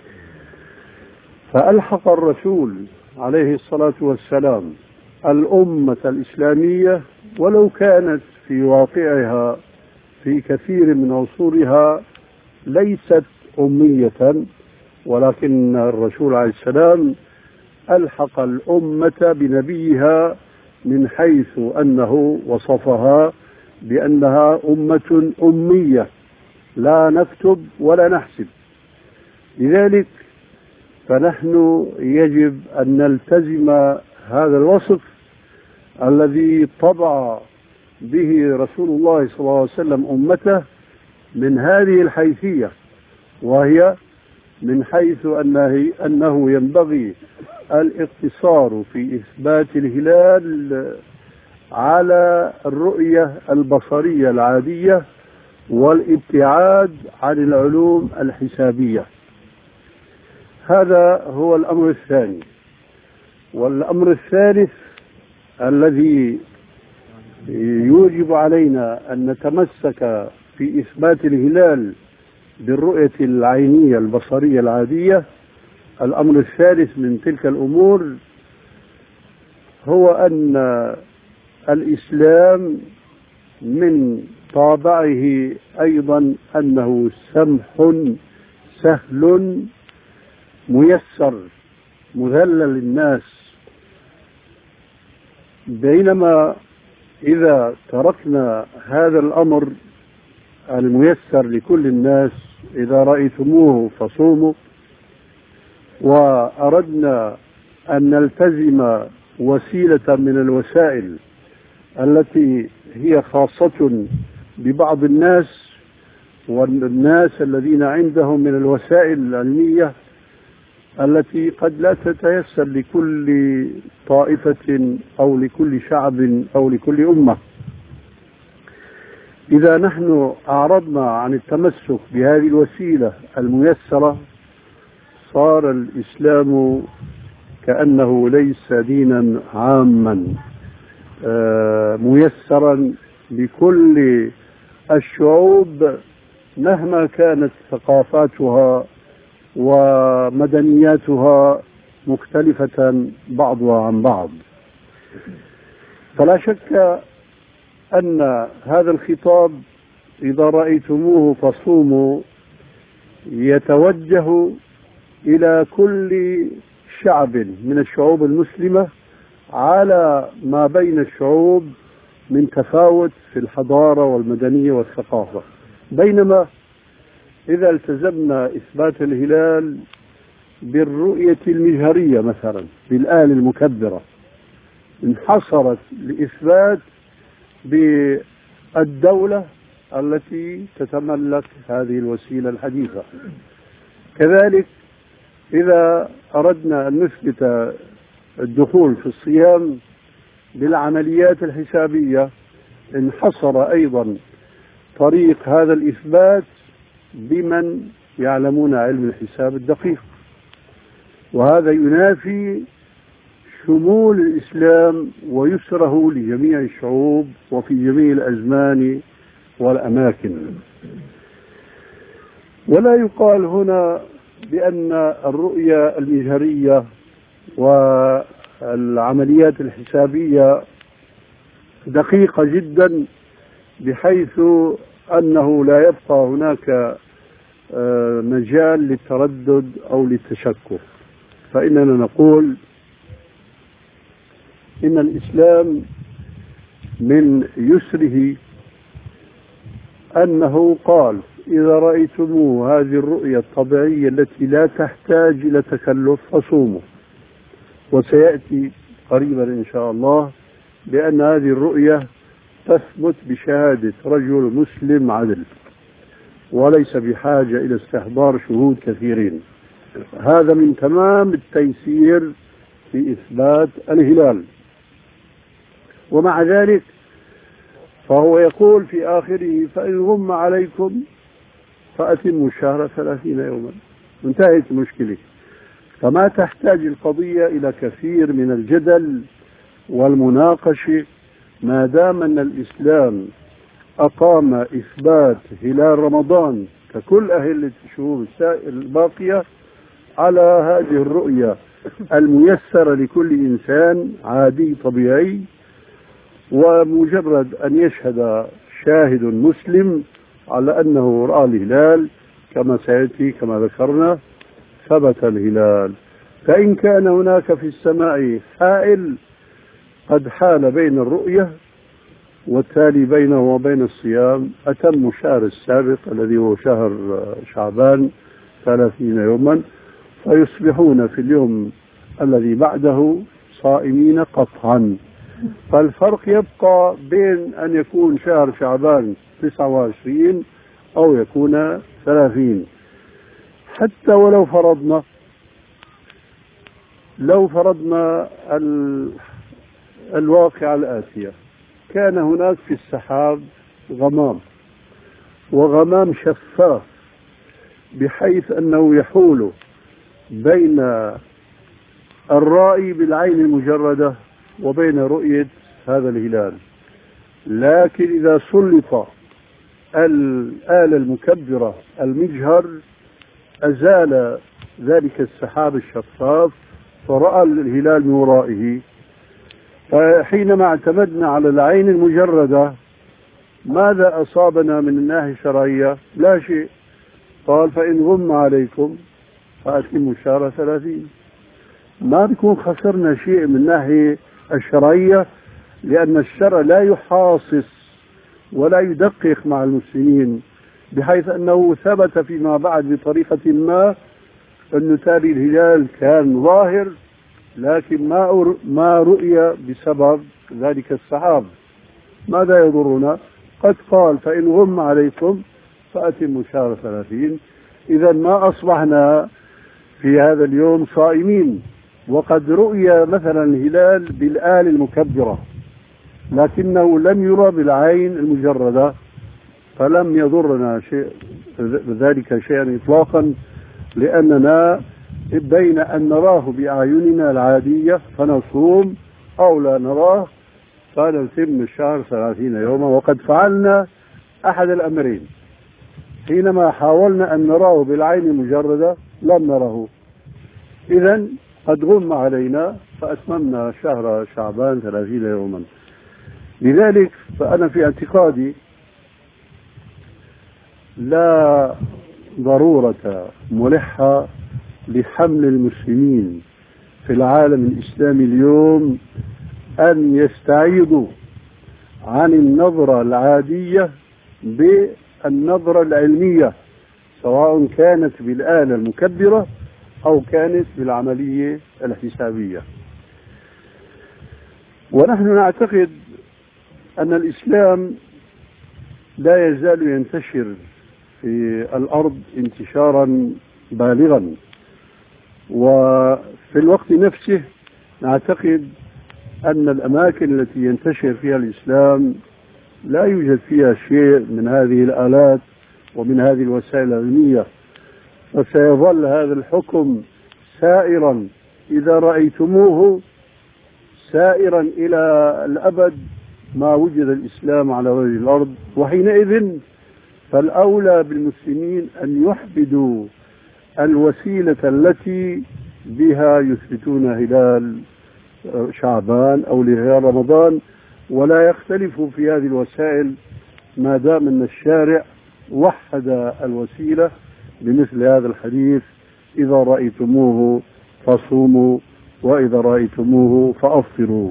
[SPEAKER 1] فألحق الرسول عليه الصلاة والسلام الأمة الإسلامية، ولو كانت في واقعها في كثير من عصورها ليست أمية، ولكن الرسول عليه السلام ألحق الأمة بنبيها من حيث أنه وصفها بأنها أمة أمية لا نكتب ولا نحسب. لذلك فنحن يجب أن نلتزم هذا الوصف الذي طبع به رسول الله صلى الله عليه وسلم أمته من هذه الحيثية، وهي من حيث أنه ينبغي الاقتصار في إثبات الهلال على الرؤية البصرية العادية والابتعاد عن العلوم الحسابية. هذا هو الأمر الثاني. والأمر الثالث الذي يوجب علينا أن نتمسك في إثبات الهلال بالرؤية العينية البصرية العادية، الأمر الثالث من تلك الأمور هو أن الإسلام من طابعه أيضا أنه سمح سهل ميسر مذلل للناس، بينما إذا تركنا هذا الأمر الميسر لكل الناس، إذا رأيتموه فصوموا، وأردنا أن نلتزم وسيلة من الوسائل التي هي خاصة ببعض الناس، والناس الذين عندهم من الوسائل العلمية التي قد لا تتيسر لكل طائفة أو لكل شعب أو لكل أمة. إذا نحن أعرضنا عن التمسك بهذه الوسيلة الميسرة صار الإسلام كأنه ليس دينا عاما ميسرا لكل الشعوب مهما كانت ثقافاتها ومدنياتها مختلفة بعضها عن بعض. فلا شك أن هذا الخطاب إذا رأيتموه فصوموا يتوجه إلى كل شعب من الشعوب المسلمة على ما بين الشعوب من تفاوت في الحضارة والمدنية والثقافة. بينما إذا التزمنا إثبات الهلال بالرؤية المجهرية مثلا بالآلة المكبرة انحصرت لإثبات بالدولة التي تتملك هذه الوسيلة الحديثة. كذلك إذا أردنا أن نثبت الدخول في الصيام بالعمليات الحسابية انحصر أيضا طريق هذا الإثبات بمن يعلمون علم الحساب الدقيق، وهذا ينافي شمول الإسلام ويسره لجميع الشعوب وفي جميع الأزمان والأماكن. ولا يقال هنا بأن الرؤية المجهرية والعمليات الحسابية دقيقة جدا بحيث أنه لا يبقى هناك مجال للتردد أو للتشكك. فإننا نقول إن الإسلام من يسره أنه قال إذا رأيتموا هذه الرؤية الطبيعية التي لا تحتاج إلى تكلف فصوموا. وسيأتي قريبا إن شاء الله بأن هذه الرؤية تثبت بشهادة رجل مسلم عدل وليس بحاجة إلى استحضار شهود كثيرين. هذا من تمام التيسير في إثبات الهلال. ومع ذلك فهو يقول في آخره فإن غم عليكم فأتموا الشهر 30 يوما. انتهت المشكلة. فما تحتاج القضية إلى كثير من الجدل والمناقشة ما دام أن الإسلام أقام إثبات هلال رمضان ككل أهل الشهور الباقية على هذه الرؤية الميسرة لكل إنسان عادي طبيعي. ومجرد أن يشهد شاهد مسلم على أنه رأى الهلال كما سيأتي كما ذكرنا ثبت الهلال. فإن كان هناك في السماء حائل قد حال بين الرؤية والتالي بينه وبين الصيام أتم الشهر السابق الذي هو شهر شعبان 30 يوما فيصبحون في اليوم الذي بعده صائمين قطعا. فالفرق يبقى بين أن يكون شهر شعبان 29 أو يكون 30. حتى ولو فرضنا الواقع الآتية كان هناك في السحاب غمام وغمام شفاف بحيث أنه يحول بين الرأي بالعين المجردة وبين رؤية هذا الهلال. لكن إذا سلط الآلة المكبرة المجهر أزال ذلك السحاب الشفاف فرأى الهلال من ورائه. فحينما اعتمدنا على العين المجردة ماذا أصابنا من الناحية الشرعية؟ لا شيء. قال فإن غم عليكم فأتموا الشهر 30. ما بيكون خسرنا شيء من الناحية الشرعية لأن الشرع لا يحاصص ولا يدقق مع المسلمين بحيث أنه ثبت فيما بعد بطريقة ما أن تالي الهلال كان ظاهر لكن ما رؤي بسبب ذلك السحاب. ماذا يضرنا؟ قد قال فإن غم عليكم فأتموا شهر 30. إذا ما أصبحنا في هذا اليوم صائمين، وقد رؤي مثلا الهلال بالآل المكبرة لكنه لم يرى بالعين المجردة، فلم يضرنا شيء ذلك شيئا إطلاقا، لأننا بين أن نراه بأعيننا العادية فنصوم أو لا نراه فنتم الشهر 30 يوما. وقد فعلنا أحد الأمرين، حينما حاولنا أن نراه بالعين المجردة لم نره، إذن قد غم علينا فأتممنا شهر شعبان 30 يوما. لذلك فأنا في اعتقادي لا ضرورة ملحة لحمل المسلمين في العالم الإسلامي اليوم أن يستعيضوا عن النظرة العادية بالنظرة العلمية، سواء كانت بالآلة المكبرة أو كانت بالعملية الحسابية. ونحن نعتقد أن الإسلام لا يزال ينتشر في الأرض انتشارا بالغا، وفي الوقت نفسه نعتقد أن الأماكن التي ينتشر فيها الإسلام لا يوجد فيها شيء من هذه الآلات ومن هذه الوسائل العلمية، فسيظل هذا الحكم سائرا إذا رأيتموه سائرا إلى الأبد ما وجد الإسلام على وجه الأرض. وحينئذ فالأولى بالمسلمين أن يحبدوا الوسيلة التي بها يثبتون هلال شعبان أو هلال رمضان، ولا يختلفوا في هذه الوسائل ما دام أن الشارع وحد الوسيلة بمثل هذا الحديث: إذا رأيتموه فصوموا وإذا رأيتموه فأفطروا.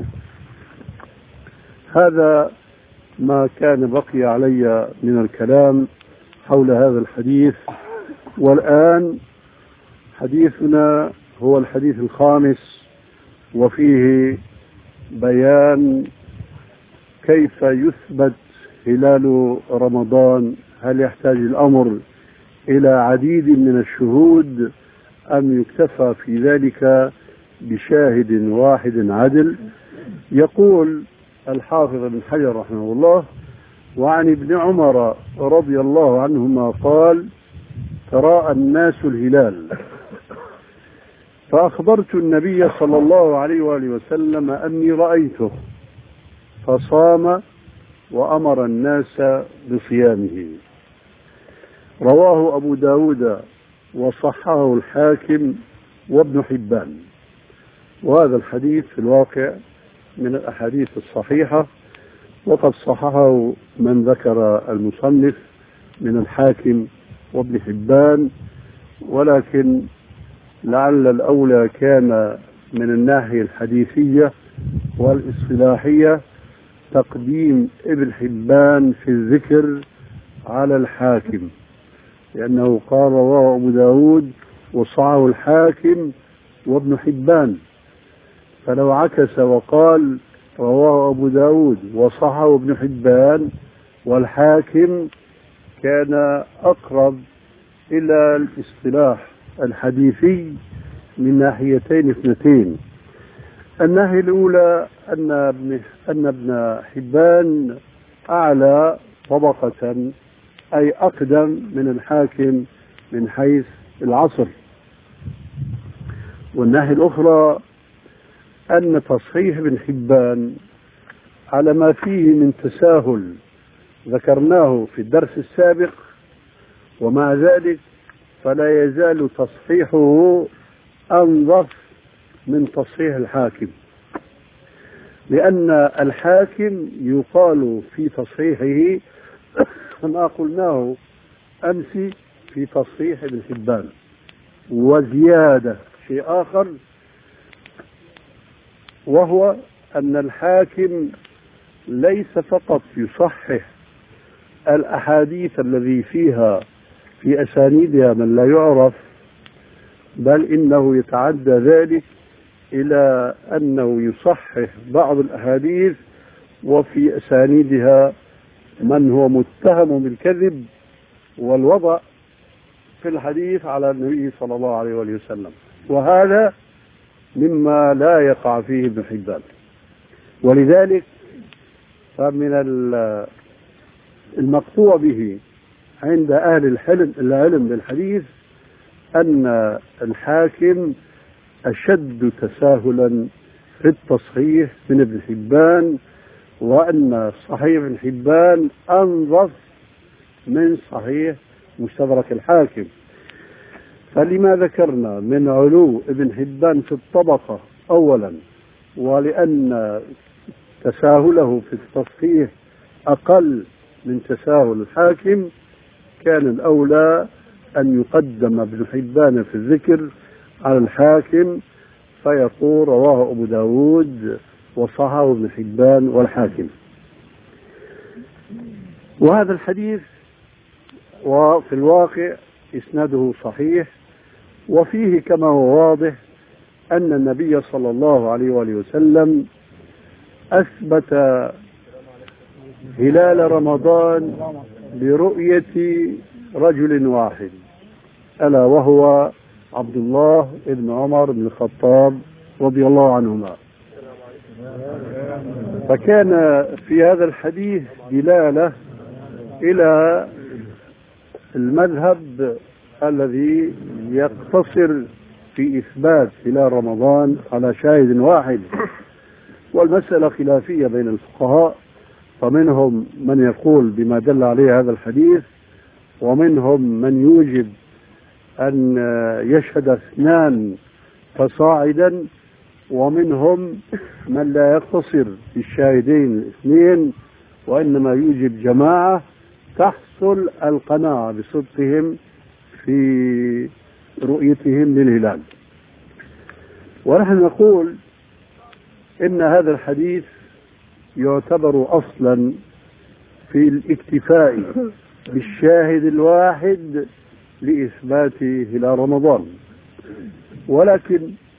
[SPEAKER 1] هذا ما كان بقي علي من الكلام حول هذا الحديث. والآن حديثنا هو الحديث الخامس، وفيه بيان كيف يثبت هلال رمضان. هل يحتاج الأمر إلى عديد من الشهود أم يكتفى في ذلك بشاهد واحد عدل؟ يقول الحافظ ابن حجر رحمه الله: وعن ابن عمر رضي الله عنهما قال: تراءى الناس الهلال فأخبرت النبي صلى الله عليه وآله وسلم أني رأيته فصام وأمر الناس بصيامه. رواه أبو داود وصححه الحاكم وابن حبان. وهذا الحديث في الواقع من الأحاديث الصحيحة، وقد صححه من ذكر المصنف من الحاكم وابن حبان، ولكن لعل الأولى كان من الناحية الحديثية والاصطلاحية تقديم ابن حبان في الذكر على الحاكم، لأنه قال رواه أبو داود وصححه الحاكم وابن حبان. فلو عكس وقال رواه أبو داود وصححه ابن حبان والحاكم كان أقرب إلى الاصطلاح الحديثي من ناحيتين اثنتين. الناحية الأولى أن ابن حبان أعلى طبقة، أي أقدم من الحاكم من حيث العصر. والناحية الأخرى أن تصحيح ابن حبان على ما فيه من تساهل ذكرناه في الدرس السابق، ومع ذلك فلا يزال تصحيحه أنظف من تصحيح الحاكم، لأن الحاكم يقال في تصحيحه ما قلناه أمس في تصحيح ابن حبان. وزيادة شيء آخر، وهو أن الحاكم ليس فقط يصحح الأحاديث الذي فيها في أسانيدها من لا يعرف، بل إنه يتعدى ذلك إلى أنه يصحح بعض الأحاديث وفي أسانيدها من هو متهم بالكذب والوضع، في الحديث على النبي صلى الله عليه وسلم، وهذا مما لا يقع فيه ابن حبان. ولذلك فمن المقطوع به عند أهل العلم بالحديث أن الحاكم أشد تساهلا في التصحيح من ابن حبان، وأن صحيح ابن حبان أنظف من صحيح مستدرك الحاكم. فلما ذكرنا من علو ابن حبان في الطبقة أولا، ولأن تساهله في التصحيح أقل من تساهل الحاكم، كان الأولى أن يقدم ابن حبان في الذكر على الحاكم، فيقول رواه أبو داود وصححه ابن حبان والحاكم. وهذا الحديث وفي الواقع إسناده صحيح، وفيه كما هو واضح أن النبي صلى الله عليه وسلم أثبت هلال رمضان برؤية رجل واحد، ألا وهو عبد الله بن عمر بن الخطاب رضي الله عنهما. فكان في هذا الحديث دلالة إلى المذهب الذي يقتصر في إثبات هلال رمضان على شاهد واحد، والمسألة خلافية بين الفقهاء، فمنهم من يقول بما دل عليه هذا الحديث، ومنهم من يوجب أن يشهد 2 فصاعدا، ومنهم من لا يقتصر بالشاهدين 2 وإنما يوجب جماعة تحصل القناعة بصدقهم في رؤيتهم للهلال. ونحن نقول إن هذا الحديث يعتبر أصلا في الاكتفاء بالشاهد الواحد لإثبات هلال رمضان، ولكن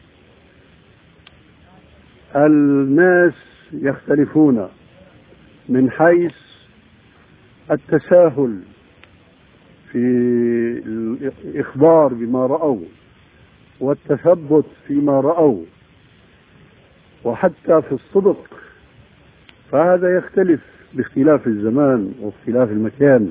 [SPEAKER 1] الناس يختلفون من حيث التساهل في الإخبار بما رأوا والتثبت فيما رأوا، وحتى في الصدق، فهذا يختلف باختلاف الزمان واختلاف المكان.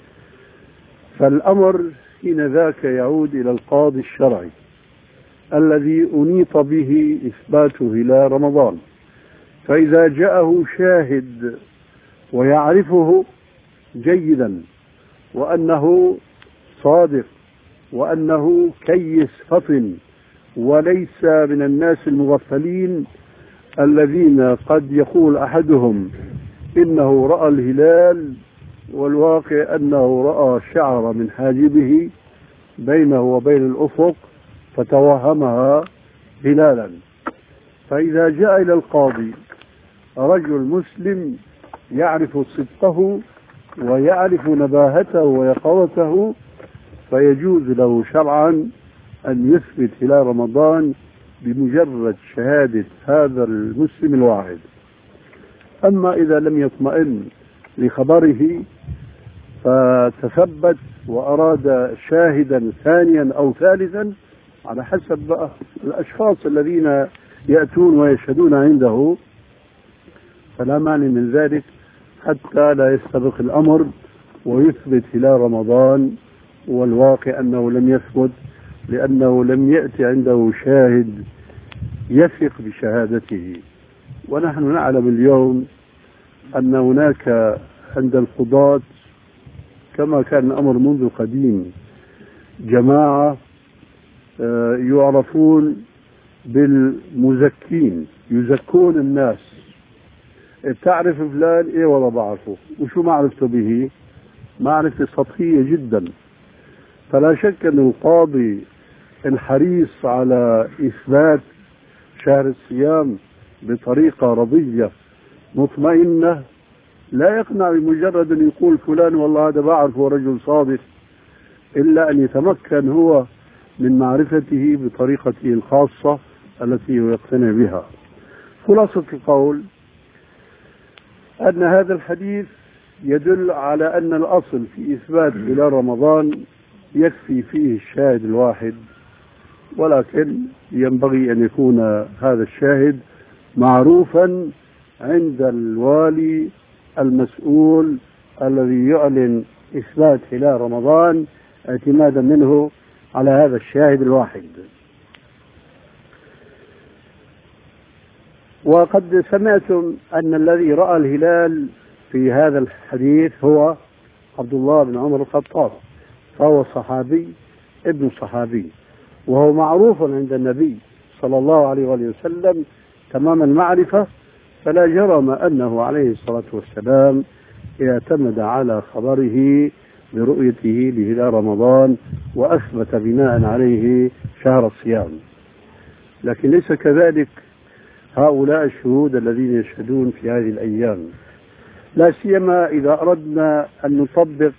[SPEAKER 1] فالأمر حين ذاك يعود إلى القاضي الشرعي الذي أنيط به إثبات هلال رمضان، فإذا جاءه شاهد ويعرفه جيدا وأنه صادق وأنه كيس فطن وليس من الناس المغفلين الذين قد يقول أحدهم إنه رأى الهلال والواقع أنه رأى شعر من حاجبه بينه وبين الأفق فتوهمها هلالا. فإذا جاء إلى القاضي رجل مسلم يعرف صدقه ويعرف نباهته ويقظته، فيجوز له شرعا أن يثبت هلال رمضان بمجرد شهادة هذا المسلم الواحد. أما إذا لم يطمئن لخبره فتثبت وأراد شاهدا ثانيا أو ثالثا على حسب بقى الأشخاص الذين يأتون ويشهدون عنده، فلا مانع من ذلك حتى لا يستبق الأمر ويثبت هلال رمضان، والواقع أنه لم يثبت لأنه لم يأتي عنده شاهد يثق بشهادته. ونحن نعلم اليوم أن هناك عند القضاة كما كان الأمر منذ قديم جماعة يعرفون بالمزكين، يزكون الناس. تعرف فلان؟ ايه والله بعرفه. وشو معرفته به؟ معرفة سطحية جدا. فلا شك أن القاضي الحريص على إثبات شهر الصيام بطريقة رضية مطمئنة لا يقنع بمجرد أن يقول فلان والله هذا بعرفه ورجل صادق، إلا أن يتمكن هو من معرفته بطريقته الخاصة التي هو يقتنع بها. خلاصة القول أن هذا الحديث يدل على أن الأصل في إثبات هلال رمضان يكفي فيه الشاهد الواحد، ولكن ينبغي أن يكون هذا الشاهد معروفا عند الوالي المسؤول الذي يعلن إثبات هلال رمضان اعتمادا منه على هذا الشاهد الواحد. وقد سمعتم أن الذي رأى الهلال في هذا الحديث هو عبد الله بن عمر الخطاب، فهو صحابي ابن صحابي، وهو معروف عند النبي صلى الله عليه وآله وسلم تمام المعرفة، فلا جرم أنه عليه الصلاة والسلام اعتمد على خبره برؤيته لهلال رمضان وأثبت بناء عليه شهر الصيام. لكن ليس كذلك هؤلاء الشهود الذين يشهدون في هذه الأيام، لا سيما إذا أردنا أن نطبق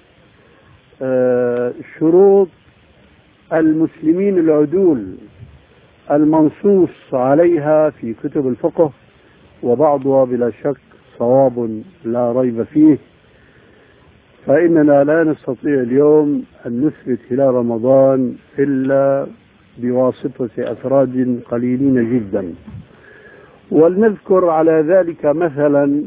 [SPEAKER 1] شروط المسلمين العدول المنصوص عليها في كتب الفقه، وبعضها بلا شك صواب لا ريب فيه، فإننا لا نستطيع اليوم أن نثبت هلال رمضان إلا بواسطة أفراد قليلين جدا. ولنذكر على ذلك مثلا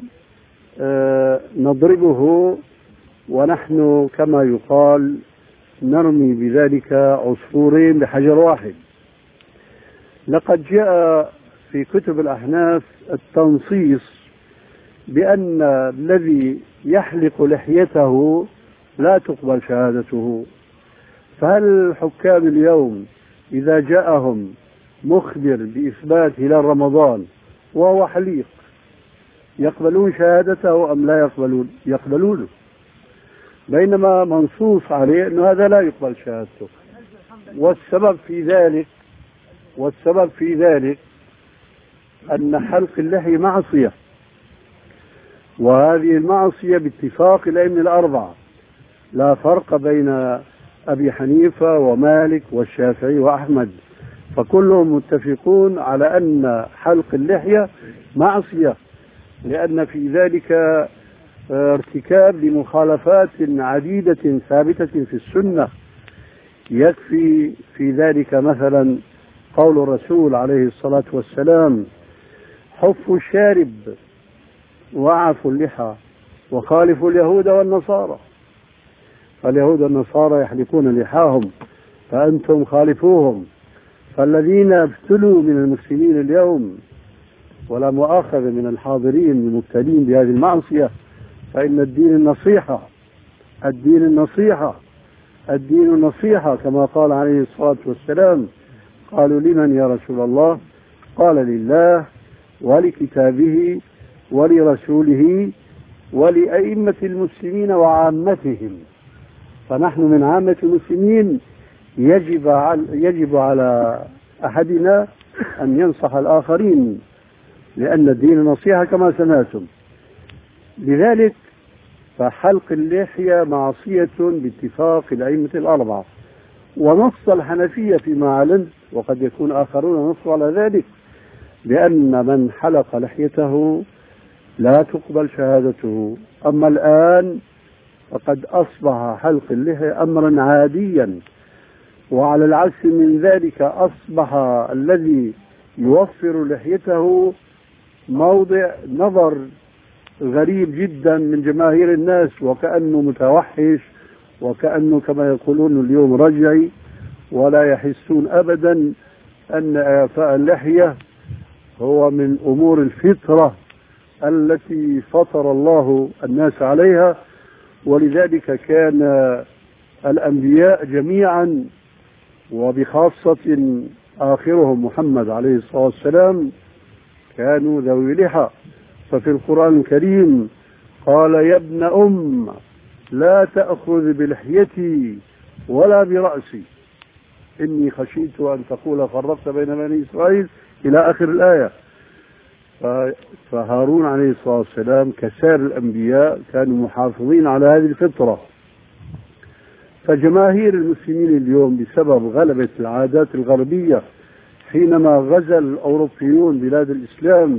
[SPEAKER 1] نضربه ونحن كما يقال نرمي بذلك عصفورين بحجر واحد. لقد جاء في كتب الأحناف التنصيص بأن الذي يحلق لحيته لا تقبل شهادته، فهل الحكام اليوم إذا جاءهم مخبر بإثبات هلال رمضان وهو حليق يقبلون شهادته أم لا يقبلون؟ يقبلونه، بينما منصوص عليه أن هذا لا يقبل شهادته. والسبب في ذلك أن حلق اللحية معصية، وهذه المعصية باتفاق الأئمة الأربعة، لا فرق بين أبي حنيفة ومالك والشافعي وأحمد، فكلهم متفقون على أن حلق اللحية معصية، لأن في ذلك ارتكاب لمخالفات عديدة ثابتة في السنة. يكفي في ذلك مثلا قول الرسول عليه الصلاة والسلام: حفوا الشارب وعفوا اللحى وخالفوا اليهود والنصارى. فاليهود والنصارى يحلقون لحاهم فأنتم خالفوهم. فالذين ابتلوا من المسلمين اليوم، ولا مؤاخذة من الحاضرين المبتلين بهذه المعصية، فإن الدين النصيحة، الدين النصيحة، الدين النصيحة كما قال عليه الصلاة والسلام. قالوا: لمن يا رسول الله؟ قال: لله ولكتابه ولرسوله ولأئمة المسلمين وعامتهم. فنحن من عامة المسلمين يجب على أحدنا أن ينصح الآخرين، لأن الدين نصيحة كما سمعتم. لذلك فحلق اللحية معصية باتفاق الأئمة الأربعة، ونص الحنفية فيما علمت، وقد يكون آخرون نصوا على ذلك، بأن من حلق لحيته لا تقبل شهادته. أما الآن فقد أصبح حلق اللحية أمرا عاديا، وعلى العكس من ذلك أصبح الذي يوفر لحيته موضع نظر غريب جدا من جماهير الناس، وكأنه متوحش، وكأنه كما يقولون اليوم رجعي، ولا يحسون أبدا أن إعفاء اللحية هو من أمور الفطرة التي فطر الله الناس عليها. ولذلك كان الأنبياء جميعا، وبخاصة آخرهم محمد عليه الصلاة والسلام، كانوا ذوي لحى. ففي القرآن الكريم قال: يا ابن أم لا تأخذ بلحيتي ولا برأسي إني خشيت أن تقول فرقت بين بني إسرائيل إلى آخر الآية. فهارون عليه الصلاة والسلام كسائر الأنبياء كانوا محافظين على هذه الفطرة. فجماهير المسلمين اليوم بسبب غلبة العادات الغربية، حينما غزا الأوروبيون بلاد الإسلام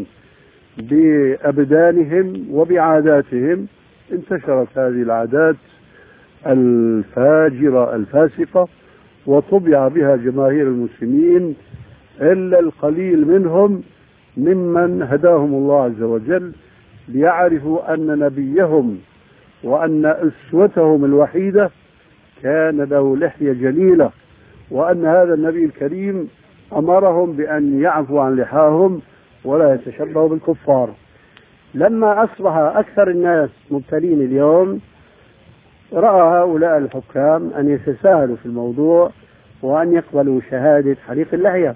[SPEAKER 1] بأبدانهم وبعاداتهم، انتشرت هذه العادات الفاجرة الفاسقة، وطبع بها جماهير المسلمين إلا القليل منهم ممن هداهم الله عز وجل ليعرفوا أن نبيهم وأن أسوتهم الوحيدة كان له لحية جليلة، وأن هذا النبي الكريم أمرهم بأن يعفوا عن لحاهم ولا يتشبهوا بالكفار. لما أصبح أكثر الناس مبتلين اليوم، رأى هؤلاء الحكام أن يتساهلوا في الموضوع وأن يقبلوا شهادة حليق اللحية.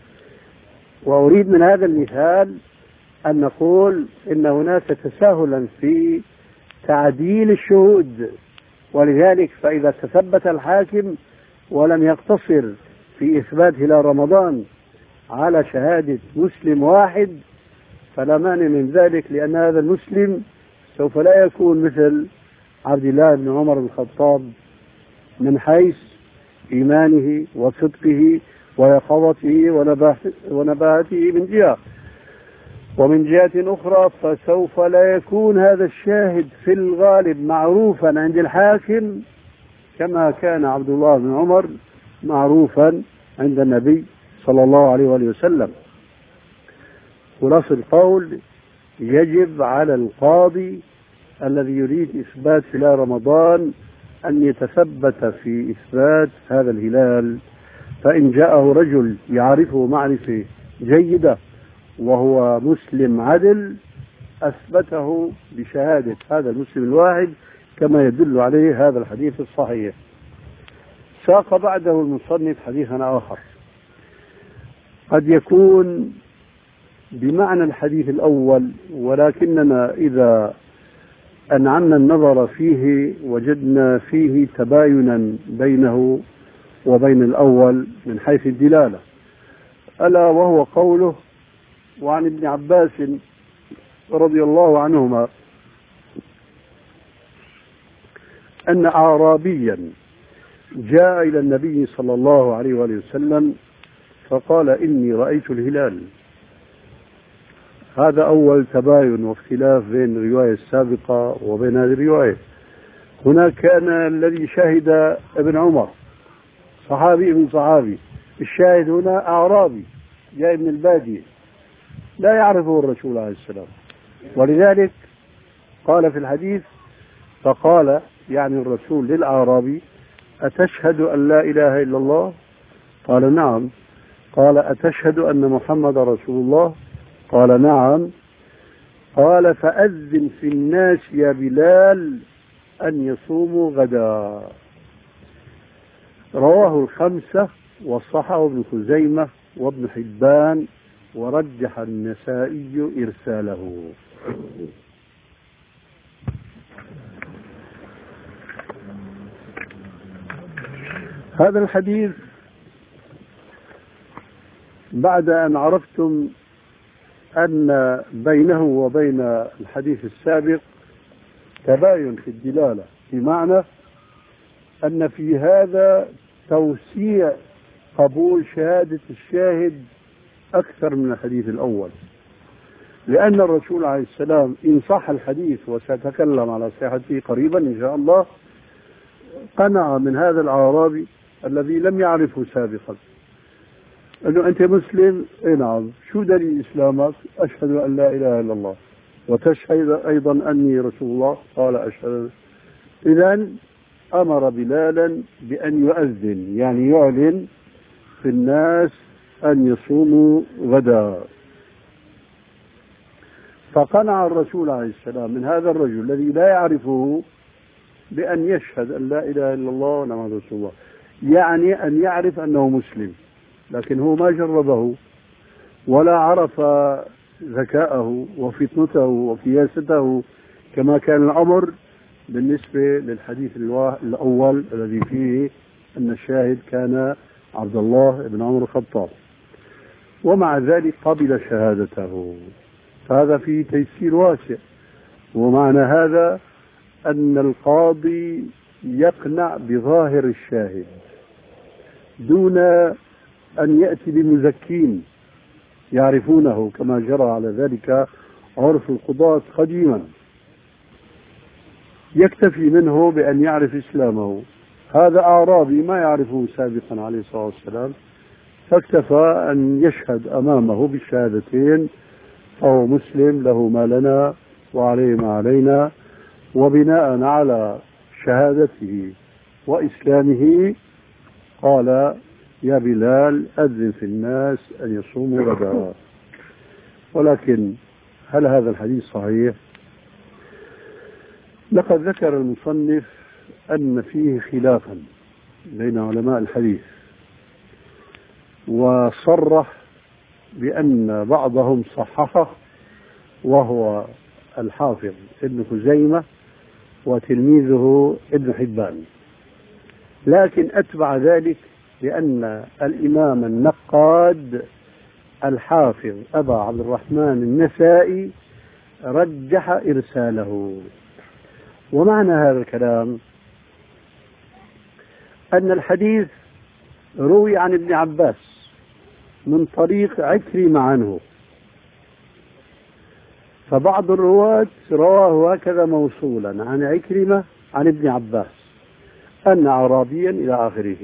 [SPEAKER 1] وأريد من هذا المثال أن نقول إن هناك تساهلا في تعديل الشهود، ولذلك فإذا تثبت الحاكم ولم يقتصر في إثبات هلال رمضان على شهادة مسلم واحد فلا مانع من ذلك، لأن هذا المسلم سوف لا يكون مثل عبد الله بن عمر بن الخطاب من حيث إيمانه وصدقه ويقظته ونباهته من جهة، ومن جهة أخرى فسوف لا يكون هذا الشاهد في الغالب معروفا عند الحاكم كما كان عبد الله بن عمر معروفا عند النبي صلى الله عليه وآله وسلم. خلاصة القول: يجب على القاضي الذي يريد إثبات هلال رمضان أن يتثبت في إثبات هذا الهلال، فإن جاءه رجل يعرفه معرفة جيدة وهو مسلم عدل أثبته بشهادة هذا المسلم الواحد كما يدل عليه هذا الحديث الصحيح. ساق بعده المصنف حديثا آخر قد يكون بمعنى الحديث الأول، ولكننا إذا أنعمنا النظر فيه وجدنا فيه تباينا بينه وبين الأول من حيث الدلالة، ألا وهو قوله: وعن ابن عباس رضي الله عنهما أن أعرابيا جاء إلى النبي صلى الله عليه وآله وسلم فقال: إني رأيت الهلال. هذا أول تباين واختلاف بين الرواية السابقة وبين هذه الرواية. هناك كان الذي شهد ابن عمر صحابي ابن صحابي، الشاهد هنا أعرابي جاء من البادية لا يعرفه الرسول عليه السلام، ولذلك قال في الحديث، فقال يعني الرسول للأعرابي: أتشهد أن لا إله إلا الله؟ قال: نعم. قال: أتشهد أن محمد رسول الله؟ قال: نعم. قال: فأذن في الناس يا بلال أن يصوموا غدا. رواه الخمسة وصححه ابن خزيمة وابن حبان ورجح النسائي إرساله. هذا الحديث بعد أن عرفتم أن بينه وبين الحديث السابق تباين في الدلالة، بمعنى أن في هذا توسيع قبول شهادة الشاهد أكثر من الحديث الأول، لأن الرسول عليه السلام إن صح الحديث وسأتكلم على صحته قريبا إن شاء الله قنع من هذا الأعرابي الذي لم يعرفه سابقا أنه أنت مسلم؟ إيه نعم. شو دليل إسلامك؟ أشهد أن لا إله إلا الله. وتشهد أيضا أني رسول الله؟ قال: أشهد. إذن أمر بلالا بأن يؤذن، يعني يعلن في الناس أن يصوموا غدا. فقنع الرسول عليه السلام من هذا الرجل الذي لا يعرفه بأن يشهد أن لا إله إلا الله وأن رسول الله، يعني أن يعرف أنه مسلم، لكن هو ما جربه ولا عرف ذكاءه وفطنته وقياسته كما كان الأمر بالنسبة للحديث الأول الذي فيه أن الشاهد كان عبد الله بن عمر الخطاب، ومع ذلك قبل شهادته. فهذا فيه تيسير واسع، ومعنى هذا أن القاضي يقنع بظاهر الشاهد دون أن يأتي بمزكين يعرفونه كما جرى على ذلك عرف القضاة قديما. يكتفي منه بأن يعرف إسلامه. هذا أعرابي ما يعرفه سابقا عليه الصلاة والسلام، فاكتفى أن يشهد أمامه بالشهادتين، فهو مسلم له ما لنا وعليه ما علينا. وبناء على شهادته وإسلامه قال: يا بلال أذن في الناس أن يصوموا غدا. ولكن هل هذا الحديث صحيح؟ لقد ذكر المصنف أن فيه خلافا بين علماء الحديث، وصرح بأن بعضهم صححه وهو الحافظ ابن خزيمة وتلميذه ابن حبان، لكن أتبع ذلك بأن الإمام النقاد الحافظ أبا عبد الرحمن النسائي رجح إرساله. ومعنى هذا الكلام أن الحديث روي عن ابن عباس من طريق عكرمة عنه، فبعض الرواة رواه هكذا موصولا عن عكرمة عن ابن عباس أن أعرابيا إلى آخره،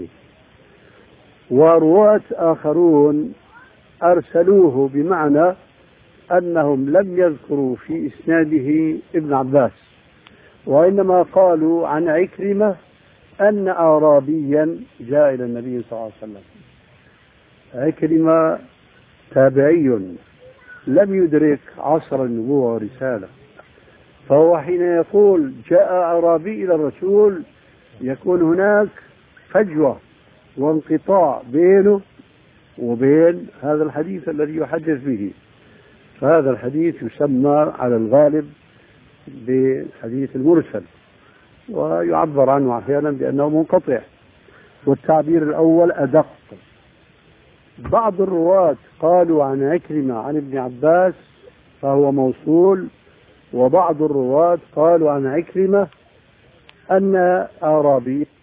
[SPEAKER 1] ورواة آخرون أرسلوه بمعنى أنهم لم يذكروا في إسناده ابن عباس، وإنما قالوا عن عكرمة أن أعرابيا جاء إلى النبي صلى الله عليه وسلم. عكرمة تابعي لم يدرك عصر النبوة والرسالة، فهو حين يقول جاء أعرابي إلى الرسول يكون هناك فجوة وانقطاع بينه وبين هذا الحديث الذي يحدث به. فهذا الحديث يسمى على الغالب بالحديث المرسل، ويعبر عنه أحيانا بأنه منقطع، والتعبير الأول أدق. بعض الرواة قالوا عن عكرمة عن ابن عباس فهو موصول، وبعض الرواة قالوا عن عكرمة أن أعرابي